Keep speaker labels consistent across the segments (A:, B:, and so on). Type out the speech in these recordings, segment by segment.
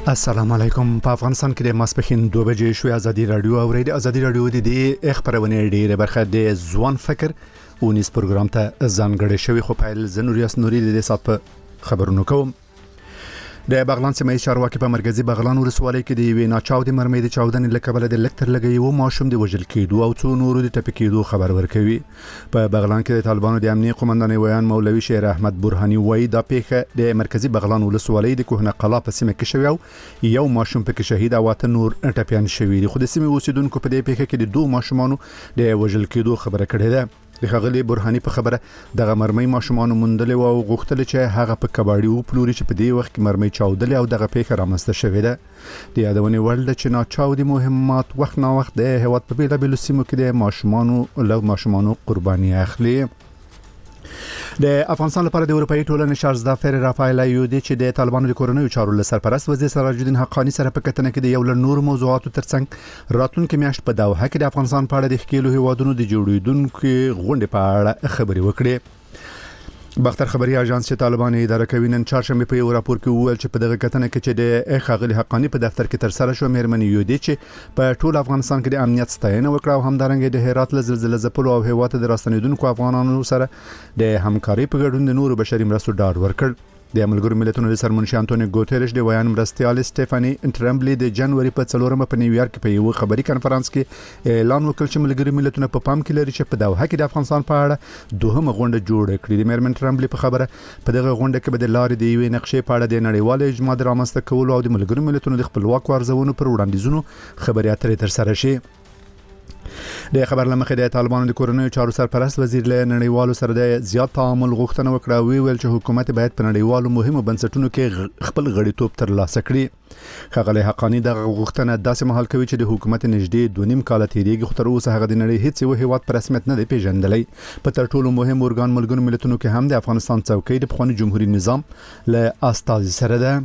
A: السلام علیکم. په افغانستان کې د ماسپخین 2 بجې شوې ازادي رادیو او ریډیو ازادي رادیو د خبرونه ډیره برخه د ځوان فکر او نیس پروګرام ته ځانګړی شوی خو په زنوریاس نوري د سات په خبرونو کوم. د بغلان سیمې چارواکي په مرکزی بغلان ولسوالۍ کې د وینا چاودي مرمۍ د چاودنې لکبل د لکتر لګي او ماشوم د وجل کېدو او څو نورو د ټپي کېدو خبر ورکوي. په بغلان کې د طالبانو د امنیت قومندان ویان مولوي شیر احمد برهاني وایي د پیښه د مرکزی بغلان ولسوالۍ د کوهنه قلا په سیمه کې شوی یو ماشوم په کې شهید او اته نور ټپيان شوی دي. خو د سیمې اوسیدونکو په دې پیښه کې د دوه ماشومانو د وجل کېدو خبره کړې ده. د خغلی برهاني په خبره د مرمۍ ماشومان مندل او غوښتل چې هغه په کباړي او پلوري چې په دې وخت کې مرمۍ چاودل او دغه پیښه رامسته شوې ده. د یادونې ورل چې نا چاودي مهمات وخت نا وخت د هوت په بیلابل سیمو کې د ماشومانو قرباني اخلي. د افغانستان لپاره د اروپאי ټولنې شارزدافر رافایل ایودي چې د طالبانو د کورونو چارو سرپرست وزیر سراج الدین حقانی سره په کتنه کې د یو له نور موضوعاتو ترڅنګ راتلونکي میاشت په دوحه کې د افغانستان په اړه د خپل هیوادونو د جوړیدونکو غونډې په اړه خبري وکړي. بختر خبري اژانس چې طالبان اداره کوي نن چهارشنبه په یو راپور کې وویل چې په دغه کتنه کې چې د خغلی حقانی په دفتر کې تر سره شو مېرمنې یودي چې په ټول افغانستان کې د امنیت ستاینه وکړه او همدارنګه د هرات له زلزلې ځپلو او هیواد د راستنیدونکو افغانانو سره د همکاري په ګډون د نورو بشري مرستو ډاډ ورکړ. د ملګرو ملتونو د سرمنشي انټونیو ګوتریش د ویان مرستيال سټيفاني ټرمبلي د جنوري په 4 په نیویارک کې په یو خبري کانفرنس کې اعلان وکړ چې ملګرو ملتونو په پام کې لري چې په دوحه کې د افغانستان په اړه دوهمه غونډه جوړه کړې. د مېرمن ټرمبلي په خبره په دغه غونډه کې به د لارې د یوې نقشې په اړه د نړیوال اجماع رامنځته کول او د ملګرو ملتونو د خپلواک ارزونو پر وړاندیزونو خبري اترې تر سره شي. د خبر لمخې د طالبانو د کورونو چارو سرپرست وزیر له نړیوالو سره د زیات تعامل غوښتنه وکړه او ویل چې حکومت باید په نړیوالو مهمو بنسټونو کې خپل غړیتوب ترلاسه کړي. خغلی حقانی د غوښتنه داسې مهال کوي چې د حکومت نږدې 2.5 کال تیریږي خو تر اوسه هغه د نړۍ هیڅ یو هیواد په رسمیت نه دی پیژندلی. په تر ټولو مهم ارګان ملګرو ملتونو کې هم د افغانستان څوکۍ د پخوانی جمهوریت نظام له استازي سره ده.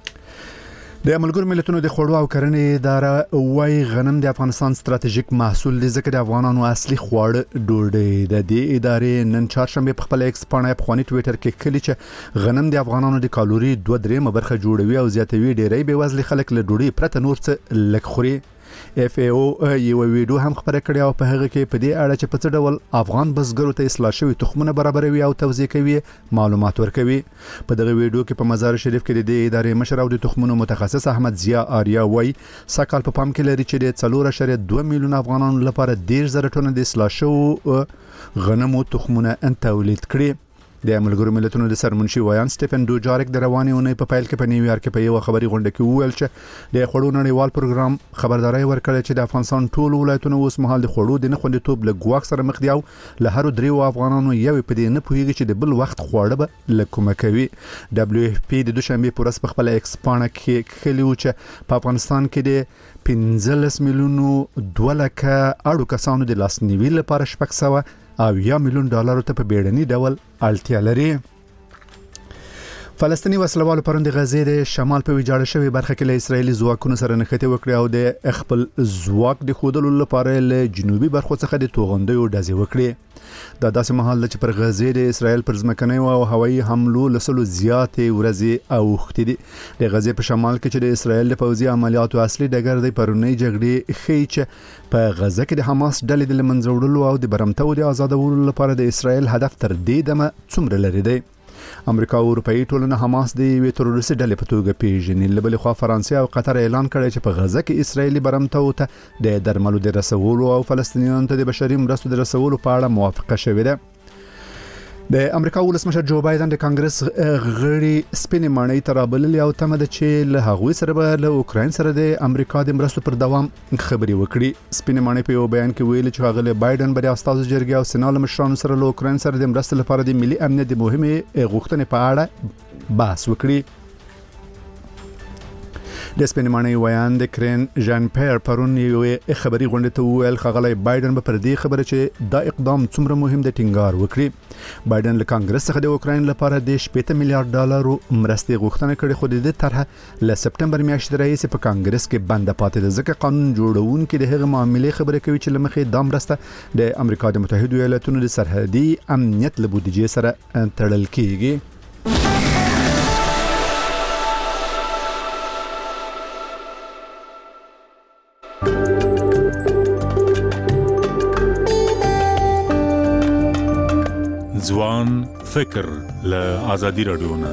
A: د ملګرو ملتونو د خوړو او کرنې اداره وايي غنم د افغانستان ستراتیژیک محصول دی ځکه د افغانانو اصلي خواړه ډوډۍ د دې ادارې نن چهارشنبه په خپل ایکس باندې په خواني ټوئیټر کې کلی چې غنم د افغانانو د کالوري 2.3 برخه جوړوي او زیاتوي ډېری به وزلي خلک له ډوډۍ پرته نور څه لږ خوري. FAO یو ویډیو هم خبره کړې او په هغه کې په دې اړه چې په څه ډول افغان بزګرو ته اصلاح شوی تخمونه برابروي او توزیع کوي معلومات ورکوي. په دغه ویډیو کې په مزار شریف کې د دې ادارې مشر او د تخمونو متخصص احمد ضیا آریا وای سکهال په پام کې لري چې د 4.2 میلیون افغانانو لپاره 10,000 ټنه د اصلاح شو غنمو تخمونه تولید کړي. د ملګرو ملتونو د سرمنشي ویان سټيفن دوجارک د رواني اونۍ په پیل کې په نیویارک کې په یو خبري غونډه کې وویل چې د خوړو نړیوال پروګرام خبرداري ورکړه چې د افغانستان ټول ولایتونه اوس مهال د خوړو د نه خوندیتوب له ګواښ سره مخ دي او له هر درې افغانانو یو په دې نه پوهیږي چې د بل وخت خواړه به لکومه کوي. WFP د دوشنبه پورس په خپل ایکسپانه کې خلیو چې په افغانستان کې د 15 میلیونو 2 لکه اړو کسانو د لاسنیوي لپاره 600 او $1 میلیون ته په بیړني ډول اړتیا لري. فلسطینی وسلوال پرون د غزې د شمال په ویجاړ شوی برخه کې له اسرایلی ځواکونو سره نښتې وکړي او د خپل ځواک د خودلو لپاره له جنوبي برخو څخه د توغندیو ډزې وکړي. دا داسې مهال چې پر غزې د اسرایل پر ځمکني او هوایي حملو لسلو زیاتې ورځې اوختې دي. د غزې په شمال کې چې د اسرایل د پوځي عملیاتو اصلي ډګر دی پرونی جګړې ښیي چې په غزه کې د حماس ډلې د لمنځه وړلو او د برمتو د آزادولو لپاره د اسرایل هدف تر دې دمه څومره لري دی. امریکا او اروپאי ټولنه حماس د وی تروریستي ډلې په توګه پیژني. له بل خوا فرانسې او قطر اعلان کړی چې په غزه کې اسرایلی برمتو ته د درملو د رسولو او فلسطینیانو ته د بشري مرستو د رسولو په اړه موافقه شوې ده. د امریکا ولسمشر جو بایدن د کانګرس غړي سپینې ماڼۍ ته رابللي او تمه ده چې له هغوی سره به له اوکراین سره د امریکا د مرستو پر دوام خبري وکړي. سپینې ماڼۍ په یو بیان کې ویلي چې هغه بایدن به د استازو جرګې او سنا له مشرانو سره له اوکراین سره د مرستو لپاره د ملي امنیت د مهمې غوښتنې په اړه بحث وکړي. د سپینې ماڼۍ ویان د کرین ژان پیر پرون یو خبري غونډه ته ویل خغلی بایدن به پر دې خبره چې دا اقدام څومره مهم دی ټینګار وکړي. بایدن له کانګرس څخه د اوکراین لپاره د $7 میلیارډ مرستې غوښتنه کړې خو د دې طرحه له سپټمبر میاشتې راهیسې په کانګرس کې بند پاتې ده ځکه قانون جوړونکي د هغه معاملې خبره کوي چې لمخې د مرسته د امریکا د متحده ایالاتونو د سرحدي امنیت له بودیجې سره تړل کیږي.
B: فکر له آزادي رادیو نه.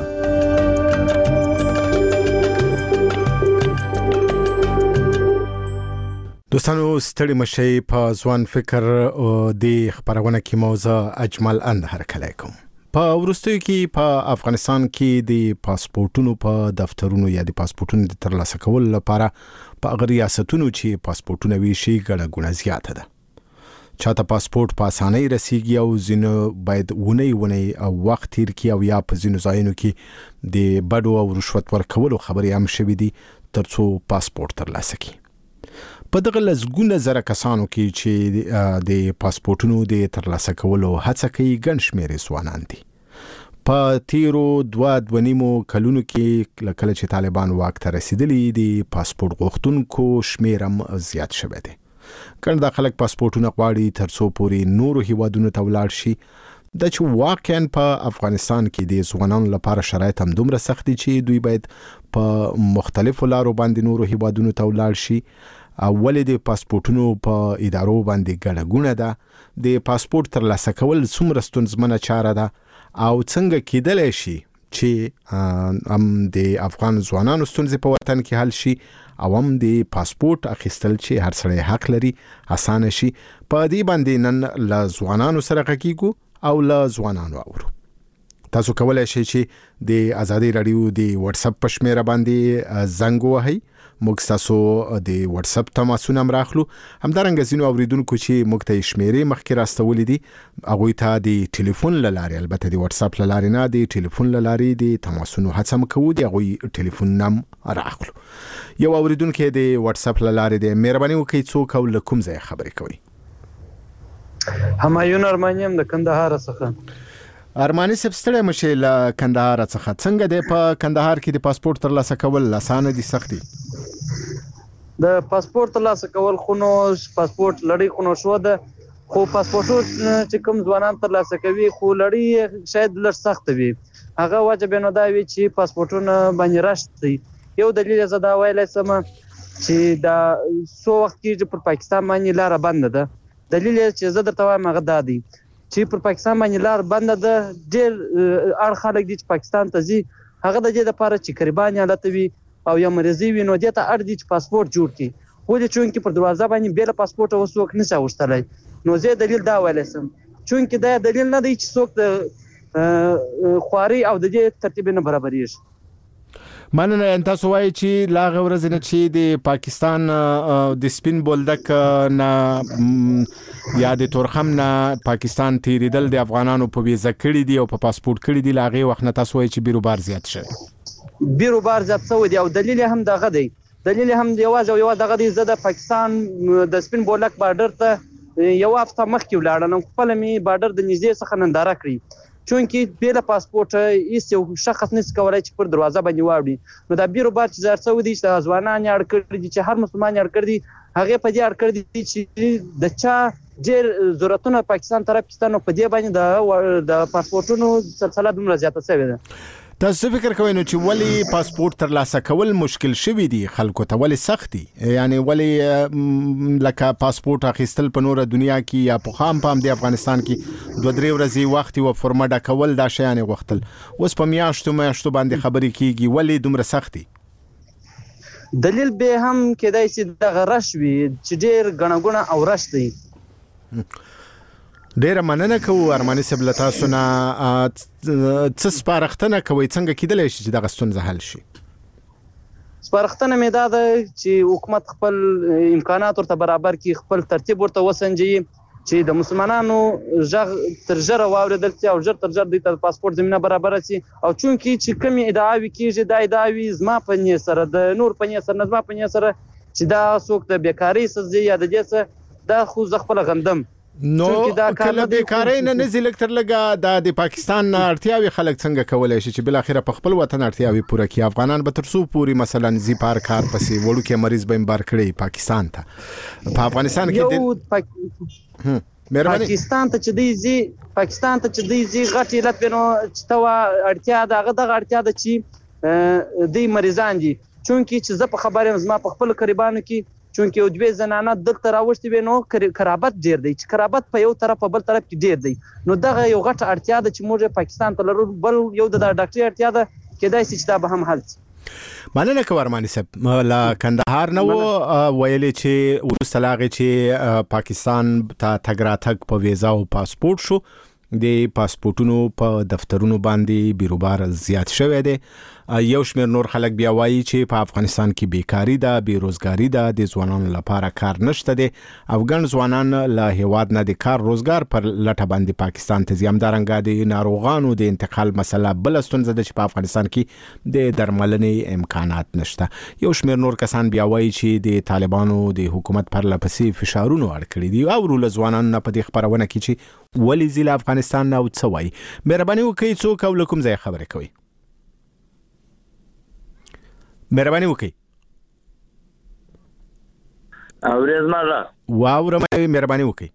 C: دوستانو ستړي مشي په ځوان فکر د خبرونه کې موضوع اجمل اند هرکلی کوم. په ورستیو کې په افغانستان کې د پاسپورتونو په دفترونو یا د پاسپورتونو د ترلاسه کولو لپاره په ریاستونو چې پاسپورتونه ویشي ګڼه ګوڼه زیاته ده. چاته پاسپورت په اسانۍ رسیږي او ځینو باید ونی او وخت تیر کی او یا په ځینو ځایونو کې د بډو او رشوت ورکولو خبرې هم شوې دي ترڅو پاسپورت ترلاسه کړي. په دغه لزګونه زره کسانو کې چې د پاسپورتونو د ترلاسه کولو هڅه کوي ګڼ شمېر ځوانان دي. په تیرو 2.5 کلونو کې لکه چې طالبان واک ته رسیدلي د پاسپورت غوښتونکو شمېر هم زیات شوی دی. کله دا خلک پاسپورتونه غواړي ترڅو پورې نورو هیوادونو ته ولاړ شي. د چې واقعا په افغانستان کې د ځوانانو لپاره شرایط هم دومره سخت دي چې دوی باید په مختلفو لارو باندې نورو هیوادونو ته ولاړ شي. ولې د پاسپورتونو په ادارو باندې ګڼه ګوڼه ده، د پاسپورت ترلاسه کول څومره ستونزمنه چاره ده او څنګه کېدلی شي چې هم د افغان ځوانانو ستونزې په وطن کې حل شي او هم د پاسپورت اخیستل چې هر سړی حق لري اسانه شي. په دې باندې نن له ځوانانو سره غږیږو او له ځوانانو اورو. تاسو کولای شئ چې د آزادي رادیو د واتس اپ په شمیره باندې زنګ ووهئ. موږ تاسو د واتس اپ تماسونه هم راخلو. همدارنګه ځینو اوریدونکو چې موږ ته شمیرې مخکې راستولې دي هغوی ته د ټلیفون له لارې، البته د واتس اپ له لارې نه، د ټلیفون له لارې د تماسونو هڅه هم کوو، د هغوی ټلیفون هم راخلو. یو اوریدونکو د واتس اپ له لارې د مهرباني وکړئ څوک او له کوم ځای خبرې کوي؟
D: همایون ارمانی هم د کندهار څخه.
C: ارمانی صاحب ستړی مشي له کندهار څخه. څنګه دی په کندهار کې د پاسپورت ترلاسه کول اسانه دي سخت دي؟
D: د پاسپورت ترلاسه کول خو نو پاسپورت لړۍ خو نو شو ده، خو پاسپورت چې کوم ځوانان ترلاسه کوي خو لړۍ شاید لږ سخت وي. هغه وجه به نو دا وي چې پاسپورتونه باندې راشي. یو دلیل زه دا ویلی سم چې دا څو وخت کېږي پر پاکستان باندې لاره بنده ده. دلیل چې زه درته وایم هغه دا دی چې پر پاکستان باندې لار بنده ده. ډېر اړ خلک دي چې پاکستان ته ځي، هغه د دې لپاره چې قریبان حالت وي او یا مریضي وي نو دې ته اړ دي چې پاسپورت جوړ کړي. ولې چونکې پر دروازه باندې بې له پاسپورټه اوس څوک نشي اغوښتلی. نو زه دلیل دا ویلی سم چونکې دا دلیل نه دی چې څوک د خواري او د دې ترتیب نه برابرېږي.
C: مننه. تاسو وایي چې لا غورز نه چې د پاکستان د سپین بولدک نه یا د تورخم نه پاکستان تیریدل د افغانانو په ویزه کړي دي او په پاسپورت کړي دي. لاغه وخت نه تاسو وایي چې بیروبار زیات شوی.
D: بیروبار زیات شوی دی او دلیل هم دغه دی. دلیل هم یوازې دغه دی. زه د پاکستان د سپین بولدک بارډر ته یو هفته مخکې ولاړم. خپل می بارډر د نږدې څخه ننداره کړی چونکې بې له پاسپورټه هیڅ یو شخص نشي کولی چې پر دروازه باندې واوړي. نو دا بیروبار چې زیات شوی دی چې ځوانان یې اړ کړي دي، چې هر مسلمان یې اړ کړي دي، هغې په دې اړ کړي دي چې د چا ډېر ضرورتونه پاکستان طرف کې نو په دې باندې د پاسپورټونو سلسله دومره زیاته شوې ده.
C: تاسو فکر کوئ نو چې ولی پاسپورت ترلاسه کول مشکل شوی دی خلکو ته؟ ولی سخت دي؟ یعنی ولی لکه پاسپورت اخیستل په نوره دنیا کې یا په خام پام دی افغانستان کې 2-3 ورځې وخت او فرمه ډکول دا شیان غوښتل، اوس په میاشتو باندې خبرې کیږي. ولی دومره سخت دي؟
D: دلیل به هم کېدای چې دغه رش وي چې ډېر ګڼه ګوڼه او رش دی.
C: ډیره مننه کوو ارمانی صاحب له تاسو نه. څه سپارښتنه کوئ څنګه کېدلی شي چې دغه ستونزه حل شي؟
D: سپارښتنه مې دا ده چې حکومت خپل امکانات ورته برابر کړي، خپل ترتیب ورته وسنجي چې د مسلمانانو غږ تر ژره واورېدل شي او ژر تر ژره دوی ته د پاسپورت زمینه برابره شي. او چونکې چې کومې ادعاوې کېږي دا ادعاوې زما په نیت سره د نور په نیت سره نه، زما په نیت سره چې دا څوک د بیکارۍ څه یا د دې څه دا خو زه خپله غندم.
C: نو کله بیکارۍ نه نزي لکتر لګه د پاکستان اړتیاوي خلک څنګه کولای شي چې بل اخره په خپل وطن اړتیاوي پوره کړي؟ افغانان به تر څو پوری مثلا زی پار کار پسې وړو کې مریض به بار کړي پاکستان ته. په افغانستان کې پاکستان ته چې دی زی غټ علت بنو چې توا اړتیا دغه اړتیا ده چې د مریضان دي. چونکې چې زه په خبرم زما په خپل قریبانو کې
D: چونکه یو دوه زنانه دلته راوښتي وي نو قرابت ډیر دی چې قرابت په یو طرف په بل طرف کې ډیر دی نو دغه یو غټه اړتیا ده چې موږ پاکستان ته لرو بل یو د ډاکټري اړتیا ده کېدای شي چې دا به هم حل شي.
C: مننه کوم ارماني صاحب لا کندهار نو ویلې چې وروسته لاغې چې پاکستان ته تګ راتګ په ویزا او پاسپورت شو د پاسپورتونو په دفترونو باندې بیروبار زیات شوی دی. یو شمېر نور خلک بیا وایي چې په افغانستان کې بیکاری ده بیروزګاری ده د ځوانانو لپاره کار نشته دی او ګڼ ځوانان له هیواد نه د کار روزګار پر لټه باندې پاکستان ته ځي. همدارنګه د ناروغانو د انتقال مسله بله ستونزه ده چې په افغانستان کې د درملنې امکانات نشته. یو شمېر نور کسان بیا وایي چې د طالبانو د حکومت پر لپسې فشارونو اړ کړي دي او له ځوانانو نه په دې خبرونه کې چې ولې ځي له افغانستان نه او څه وایي. مهرباني وکړئ څوک او له کوم ځایه خبرې کوئ؟ مهرباني وکړئ.
E: اورېز مالا
C: واورم مهرباني وکړئ.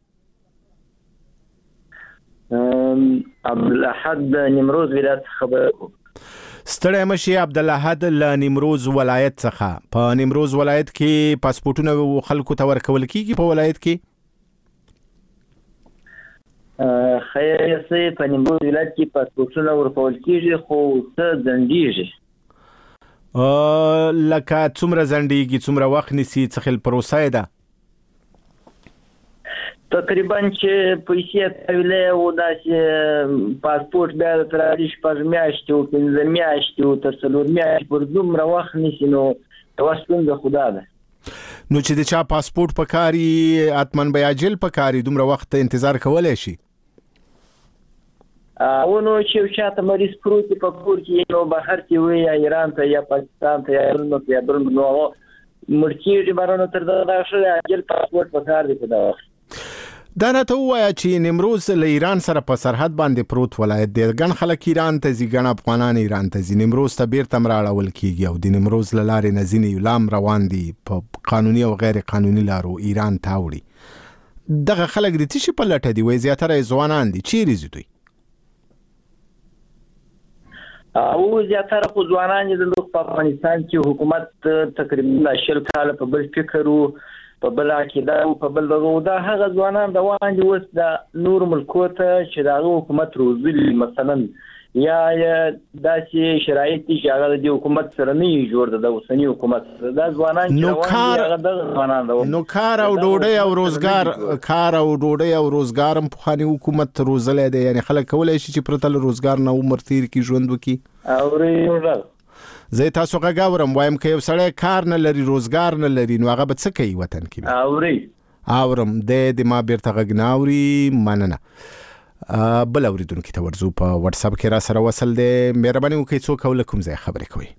E: عبدالاحد نیمروز ولایت خبر
C: ستړی مشي عبدالاحد له نیمروز ولایت څخه. په نیمروز ولایت کې پاسپورتونه خلکو ته ورکول کیږي په ولایت کې؟
E: خیر سي په نیمروز ولایت کې پاسپورتونه ورکول کیږي خو څه ځنډیږي.
C: لکه څومره ځنډیږي څومره وخت نیسي څه خل پروسه ده؟
E: تقریبا چې پیسې تحویلې او داسې پاسپورت بیا تر شپږ میاشتې او پنځه میاشتې او تر څلور میاشتې پر دومره وخت نیسي نو یوه ستونزه خو دا ده.
C: نو چې د چا پاسپورت پکاري حتماً به عاجل پکاري دومره وخت انتظار کولی شي؟
E: او نو چې چاته مریض پروت په کور کې نو بهر کې وي یا ایران ته یا پاکستان ته یا بل نو مړ کېږي بارانو تر دا شوی عاجل پاسپورت پکار دی په دا وخت.
C: دا نه ته ووایه چې نیمروز له ایران سره په سرحد باندې پروت ولایت دی. ګڼ خلک ایران ته ځي ګڼ افغانان ایران ته ځي نیمروز ته بیرته راړول کېږي او د نیمروز له لارې نه ځینې لام روان دي په قانوني او غیر قانوني لارو ایران ته وړي. دغه خلک د څه شي په لټه دي؟ وایي زیاتره یې ځوانان دي. چیرې ځي دوی؟
E: او زیاتره خو ځوانان دي په افغانستان کې حکومت تقریبا 20 کاله په بل فکر او په بل عقیده او په بل دغه دا هغه ځوانان روان دي اوس د نور ملکو ته چې دا حکومت روزلي مثلا یا داسې شرایط دي چې هغه د حکومت سره نه جوړ د اوسنی حکومت دا ځوانان چې روان دي هغه د ځوانان
C: نو کار او ډوډۍ او روزګار هم پخوانی حکومت روزلې دی. یعنی خلک کولای شي چې پرته له روزګار نه عمر تیر کې ژوند وکړي.
E: او
C: زه تاسو غاورم وایم که یو سړی کار نه لري روزګار نه لري نو هغه به څه کوي وطن کې؟ اورم د ما بیرته غږ نه اوري. مننه. بل اوریدونکو ته ورزو په واتس اپ کې را سره وصل دی. مهرباني وکړئ څوک او له کوم ځای خبرې کوئ؟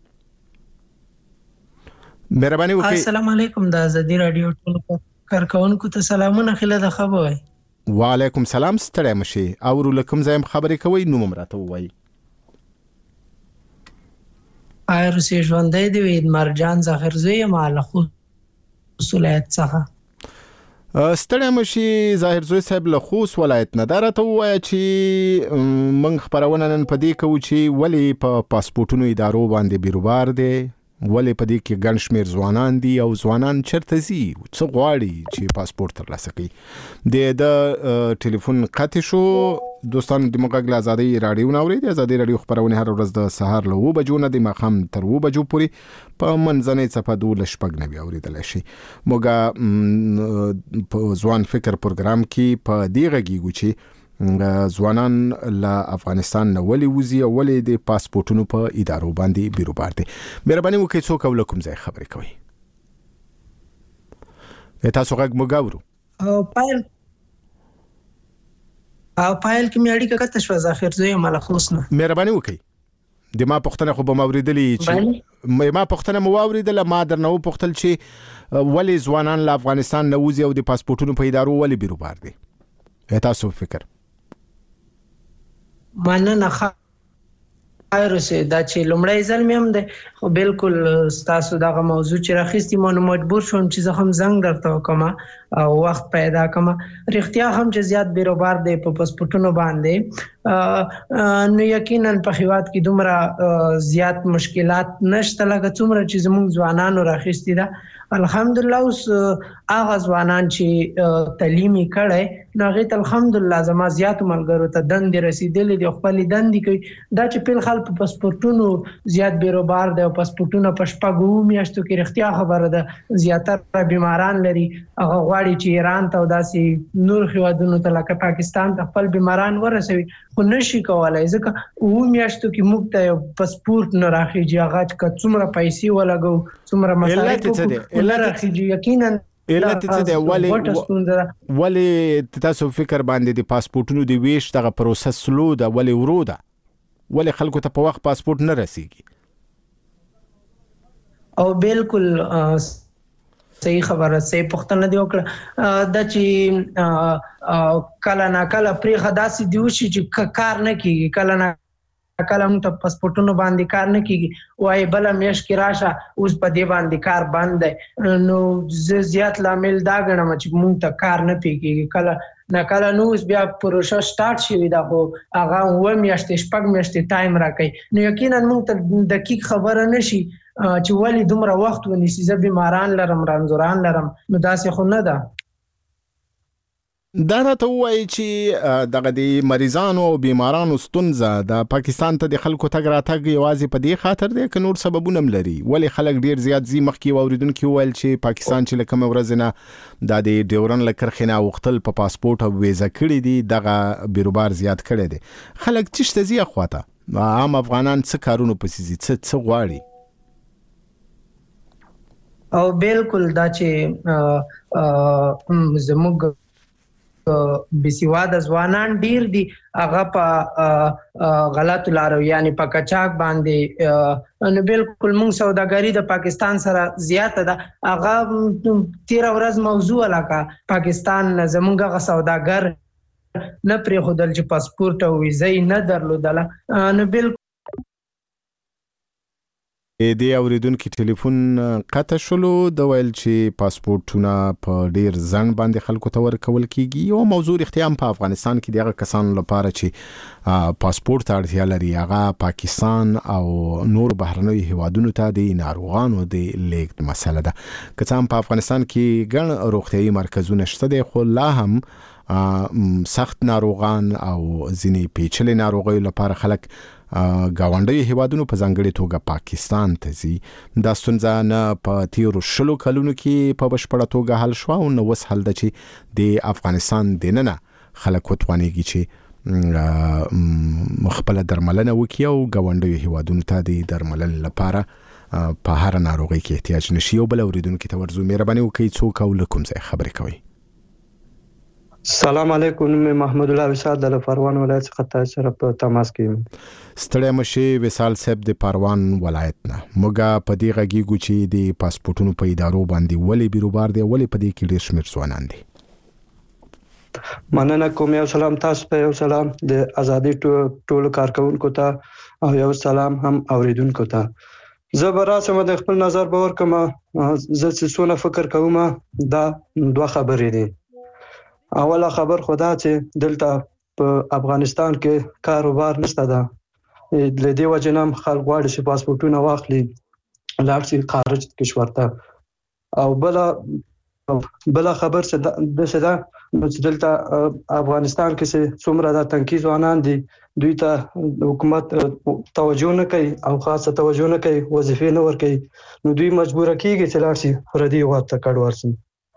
C: مهرباني وکړئ.
F: السلام علیکم د ازادي رادیو ټول کارکونکو ته سلامونه خله د خبر.
C: وعلیکم سلام. ستړی مشي او له کوم ځای خبرې کوئ؟ نو مراته وایي.
F: ایرسی ژوندۍ دی وید مرجان ظاهرزوی مال خو ولایت څخه.
C: ستړی مشي ظاهرزوی صاحب له خوست ولایت نه. دا راته ووایه چې موږ خپرونه نن په دې کوو چې ولې په پاسپورټونو ادارو باندې بیروبار دی ولې په دې کې ګڼ شمېر ځوانان دي او ځوانان چېرته ځي څه غواړي چې پاسپورت ترلاسه کړي. د ټلیفون قطع شو. دوستان د موږ له ازادي رادیو نه اوري. د ازادي رادیو خبرونه هر ورځ د سهار له 9 بجو نه د ماښام تر 2 بجو پورې په منځنۍ صفه 12:09 اوریدل شي. موږ په ځوان فکر پروګرام کې په دې غږیږو چې ځوانان له افغانستان نه ولې وځي او ولې د پاسپورتونو په ادارو باندې بیروبار دي. مهرباني وکړئ څوک او له کوم ځای خبرې کوئ؟ تاسو غږ مو ګورو.
F: او پایل کې مې اړیکه کته شو ظاهرزوی مال خوست نه.
C: مهرباني وکړئ. د ما پوښتنه خو به موریدلې چې ما پوښتنه مو واوریدله. ما درنه وپوښتل چې ولې ځوانان له افغانستان نه وځي او د پاسپورتونو په ادارو ولې بیروبار دي؟ تاسو فکر؟
F: مننه. خیر اوسه دا چې لومړی ځل مې هم ده خو بالکل تاسو دغه موضوع چې راخېستي مو نو مجبور شوم چې زه هم زنګ درته وکم او وخت پیدا کړم. رښتیا هم چې زیات بیروبار دی په پاسپورتونو باندې نو یقینا په هیواد کې دومره زیات مشکلات نشته لکه څومره چې زموږ ځوانانو راخېستي ده الحمدلله اوس هغه ځوانان چې تعلیمي کړي نو هغه الحمدلله زما زیات ملګرو ته دندې رسیدلې دي، خپل دندې کوي دا چې په خپل پاسپورتونو زیات بیروبار دی او پاسپورتونه په شپږو میاشتو کې رښتیا خبره ده زیاتره بیماران لري، هغه غواړي چې ایران ته او داسې نور هیوادونو ته لکه پاکستان ته خپل بیماران ورسوي خو نشي کولای ځکه اوه میاشتو کې موږ ته یو پاسپورت نه راخیږي، هغه چې څومره پیسې ولګو څومره مصارف راخیږي یقینا
C: علت څه دی ولی تاسو فکر باندې د پاسپورتونو دی ویش دغه پروسس سلو ده ولی ورو ده ولی خلکو ته په وخت پاسپورت نه رسیږي؟
F: او بالکل صحیح خبره صحیح پوښتنه دی وکړه دا چې کله نه کله پرې خداسي دی وشي چې کار نه کیږي، کله نه کله موږ ته پاسپورتونو باندې کار نه کیږي وای بل میاشت کې راشه اوس په دې باندې کار بند دی، نو زیات لامل دا ګڼم چې موږ ته کار نه پیږي، کله نه کله نو اوس بیا پروسه سٹارټ شوی دا خو هغه و میاشتې شپږ میاشتې ټایم راکړي نو یقینا موږ ته دقیق خبره نشي چې ولی دومره وخت ونیسي، زه بیماران لرم رنځوران لرم نو داسې خو نه ده.
C: دا راته وایي چې دغه د مریضانو او بیمارانو ستونزه د پاکستان ته د خلکو تګ راتګ یوازې په دې خاطر دی که نور سببونه هم لري؟ ولې خلک ډیر زیات زی مخکې واوریدونکي وویل چې پاکستان چې له کومه ورځې نه دا د ډیورن له کرښې نه اوښتل په پاسپورټ او ویزه کړي دي دغه بیروبار زیات کړی دی. خلک چشته ځي اخواته عام افغانان څه کارونو پسې ځي څه غواړي؟
F: او بالکل دا چې زموږ بسیواده ځوانان ډیر دي هغه په غلط لارو یعنی په کچاک باندې نو بالکل موږ سوداګری د پاکستان سره زیاته ده، هغه 13 ورځ موضوع لکه پاکستان زموږ غ سوداګر نه پرې خودل چې پاسپورت او ویزه نه درلودله نو بالکل
C: د اوریدونکو ټلیفون قطع شلو د ویل چې پاسپورتونه په ډیر ځنډ باندې خلکو ته ورکول کیږي. یو موضوع اختیام په افغانستان کې دغه کسانو لپاره چې پاسپورت اړتیا لري هغه پاکستان او نور بهرنیو هیوادونو ته د ناروغانو د لیږد مسله ده. که څه هم په افغانستان کې ګڼ روغتیايي مرکزونه شته دي خو لا هم سخت ناروغان او ځینې پیچلې ناروغیو لپاره خلک گاونډي هیوادونو په ځانګړي توګه پاکستان ته ځي. دا ستونزه نه په تیرو 20 کلونو کې په بشپړه توګه حل شو او نو وس حل ده چې د افغانستان دننه خلک وتوانيږي چې خپل درملنه وکړي او گاونډي هیوادونو ته د درملنې لپاره په هر ناروغي کې احتیاج نشي. او بل اوریدونکو ته ورزو مهرباني وکړئ څوک او لکم ځای خبرې کوي.
G: السلام علیکم، محمد الله وسال د پروان ولایت څخه تاسو سره په تماس کې.
C: ستړی مشي وسال صاحب د پروان ولایت نه موږ په دې غږیږو چې د پاسپورتونو په ادارو باندې ولې بیروبار دی ولې په دې کې ډیر شمیر ځوانان دي؟
G: مننه کوم. یو سلام تاسو ته، یو سلام د ازادي ټولو کارکونکو ته او یو سلام هم اوریدونکو ته. زه به راسم د خپل نظر باور کوم. زه څه څونه فکر کوم دا دوه خبرې دي. اوله خبر خدا چې دلته په افغانستان کې کاروبار نشته ده، د دې وجه نه خلک غواړي چې پاسپورتونه واخلي لاړ شي خارج کشور ته. او بل خبر څه ده چې دلته افغانستان کې څومره د تنکي ځوانان دي دوی ته حکومت توجه نه کوي او خاصه توجه نه کوي، وظیفې نه ورکوي، نو دوی مجبور کیږي چې لاړ شي پردي هیواد ته کډ ورسي.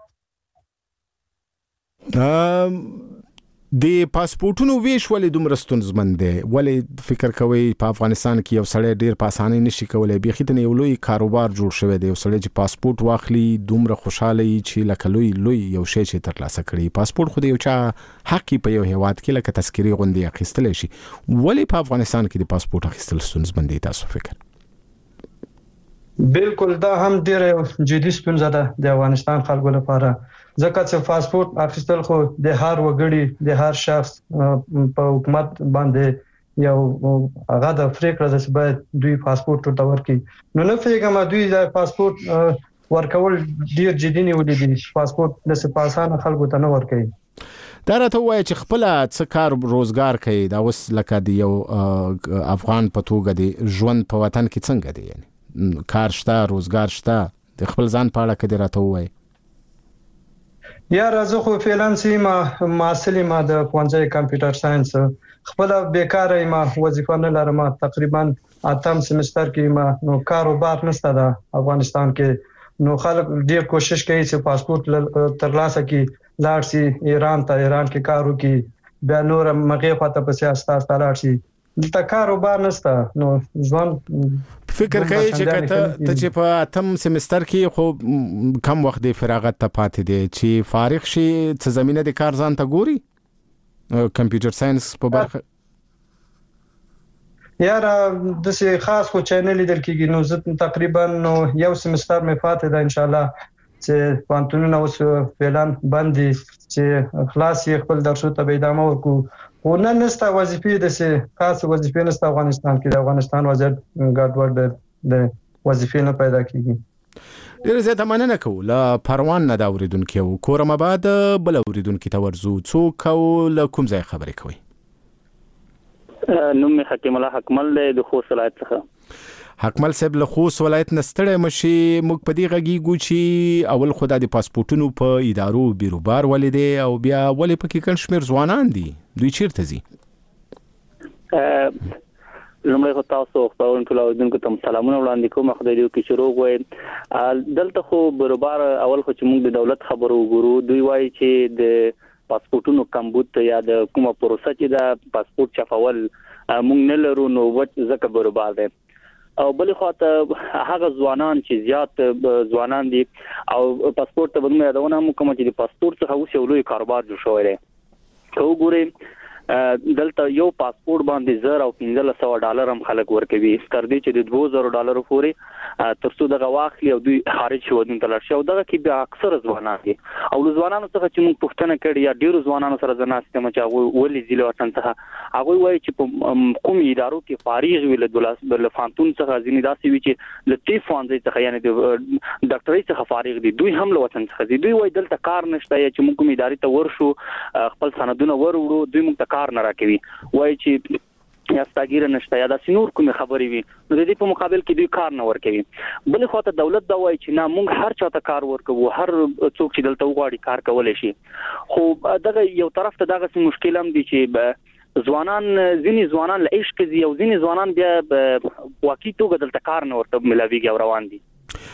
C: د پاسپورتونو ویش ولې دومره ستونزمن دی؟ ولې فکر کوي په افغانستان کې یو سړی ډیر په اسانۍ نشي کولای بیخي ته یو لوی کاروبار جوړ شوی دی، یو سړی چې پاسپورت واخلي دومره خوشاله وي چې لکه لوی یو شی چې ترلاسه کړي. پاسپورت خو د یو چا حق په یو هیواد کې لکه تذکرې غوندي اخیستل شي، ولې په افغانستان کې د پاسپورت اخیستل ستونزمن دی تاسو فکر؟
G: بالکل دا هم ډیره جدي ستونزه ده د افغانستان خلکو لپاره، ځکه چې پاسپورت اخیستل خو د هر وګړي د هر شخص په حکومت باندې یو هغه د پریکړه ده چې باید دوی پاسپورت ورته ورکړي. نو نه فکر دوی د پاسپورت ورکول ډیر جدي نیولې دي، پاسپورت د سپاسانه خلکو ته نه ورکړي.
C: دا راته وایي چې خپل څه کار روزګار کوي دا اوس لکه د یو افغان په توګه د ژوند په وطن کې څنګه دی؟ یعنی کار شته، روزګار شته، د خپل ځان په اړه کې راته وایي.
G: یا راځو خو فعلانسي ما محصل ما د پوهنځي کمپیوټر ساينس خپل بیکاره ما وظیفه نه لرم. تقریبا 8م سمستر کې ما نو کاروبار نشته د افغانستان کې. نو خلک ډیر کوشش کوي چې پاسپورت ترلاسه کړي لاړ شي ایران کې کار وکړي بیا نور مغه خاطر په سیاست لاړ شي. د کاروبار نشته. نو ځوان
C: فکر کوي چې ته چې په 8م سمستر کې خو کم وخت د فراغت ته پاتې دی چې فارغ شي څه زمينه د کار ځان ته ګوري کمپیوټر ساينس په برخه.
G: یاره د سي خاص خو چینل لیدل کېږي. نو زه تقریبا نو یو سمستر مې پاتې ده ان شاء الله چې پانتونونه اوس فعلان باندې چې خلاص یې خپل درسو ته به ادامه ورکو. ونن نستا وظیفې د سي خاص وظیفې نستا افغانستان کې. د افغانستان وضعیت ګډوډ د وظیفې نه پیدا کیږي.
C: ډیر زیاته مننه کوم لا پروان نه دا اوریدونکو او کورم بعد بل اوریدونکو ته ورزو څوک او له کوم ځای خبرې کوي.
H: نوم حکیم الله حکمل د خوست ولایت څخه.
C: حکمل صاحب له خوست ولایت نستړی مشي موږ په دې غږیږو چې اول خدای د پاسپورتونو په ادارو بیروبار ولیدي او بیا ولې پکې کل شمیر ځوانان دي دوی چیرته زی؟
H: لمړی خو تاسو خو ټول اوریدونکو ته سلامونه وړاندې کوم. خدای دې وکړي چې روغ وي. دلته خو بیروبار اول خو چې موږ د دولت خبرو وګورو دوی وایي چې د پاسپورتونو کمبود یا د کومه پروسه چې د پاسپورت چفول موږ نه لرو نو ځکه بیروبار دی. او بل خواته هغه ځوانان چې زیات ځوانان دي او پاسپورت ته بدمه یادونه مو کوم چې د پاسپورت څخه اوس یو لوی کاروبار جوړ شوی دی. وګورئ دلته یو پاسپورت باندې $1500 هم خلک ورکوي تر دې چې د $2000 پورې ترڅو دغه واخلي او دوی خارج شو دن تلل شو. دغه کې بیا اکثر ځوانان دي او ځوانانو څخه چې موږ پوښتنه کړې یا ډیرو ځوانانو سره ځناستم چې هغه ولې ځله وطن څخه هغه وایي چې په کوم ادارو کې فارغ ویل د فانتون څخه ځینې داسې وی چې د تی فانځي څخه یعنی د ډاکټرۍ څخه فارغ دي. دوی هم له وطن څخه دي. دوی وایي دلته کار نشته چې موږ کوم ادارې ته ورشو خپل سندونه وروړو دوی موږ کار نه راکوي. وایي چې یا ستاګیر نشته یا د سنور کوم خبرې وي نو د دې په مقابل کې دوی کار نه ورکوي. بل خواته دولت دا وایي چې نه موږ هر چاته کار ورکوو هر څوک چې دلته وغواړي کار کولای شي. خو دغه یو طرف ته دغه مشکل هم دي چې ځوانان ځینې ځوانان له عشق دي او ځینې ځوانان بیا واقعي توګه دلته کار نه ورته ملاويږي او روان دي.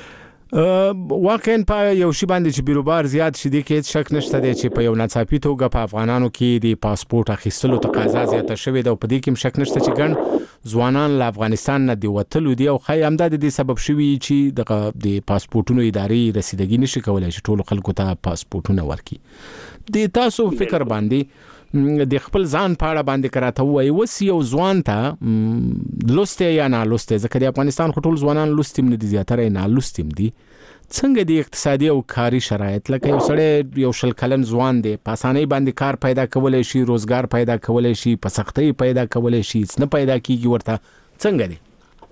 C: واقعا په یو شی باندې چې بیروبار زیات شي د کې شک نشته دی چې په یو ناڅاپي توګه په افغانانو کې د پاسپورت اخیستلو تقاضا زیاته شوې ده او په دې کې شک نشته چې ګڼ ځوانان له افغانستان نه دی وتلو دي او خای همدا د دې سبب شوی چې د پاسپورتونو ادارې رسیدګي نشي کولای چې ټول خلکو ته پاسپورتونه ورکړي. د تاسو فکر باندې د خپل ځان په اړه باندې کراته وای وسی او ځوان ته لسته یا نه لسته ځکه د افغانستان خټول ځوانان لستیم نه دي زیاتره نه لستیم دي څنګه د اقتصادي او کاري شرایط لکه یو سړی یو شل کلن ځوان دی په اسانۍ باندې کار پیدا کولای شي روزګار پیدا کولای شي په سختۍ پیدا کولای شي څه نه پیدا کیږي ورته څنګه دی؟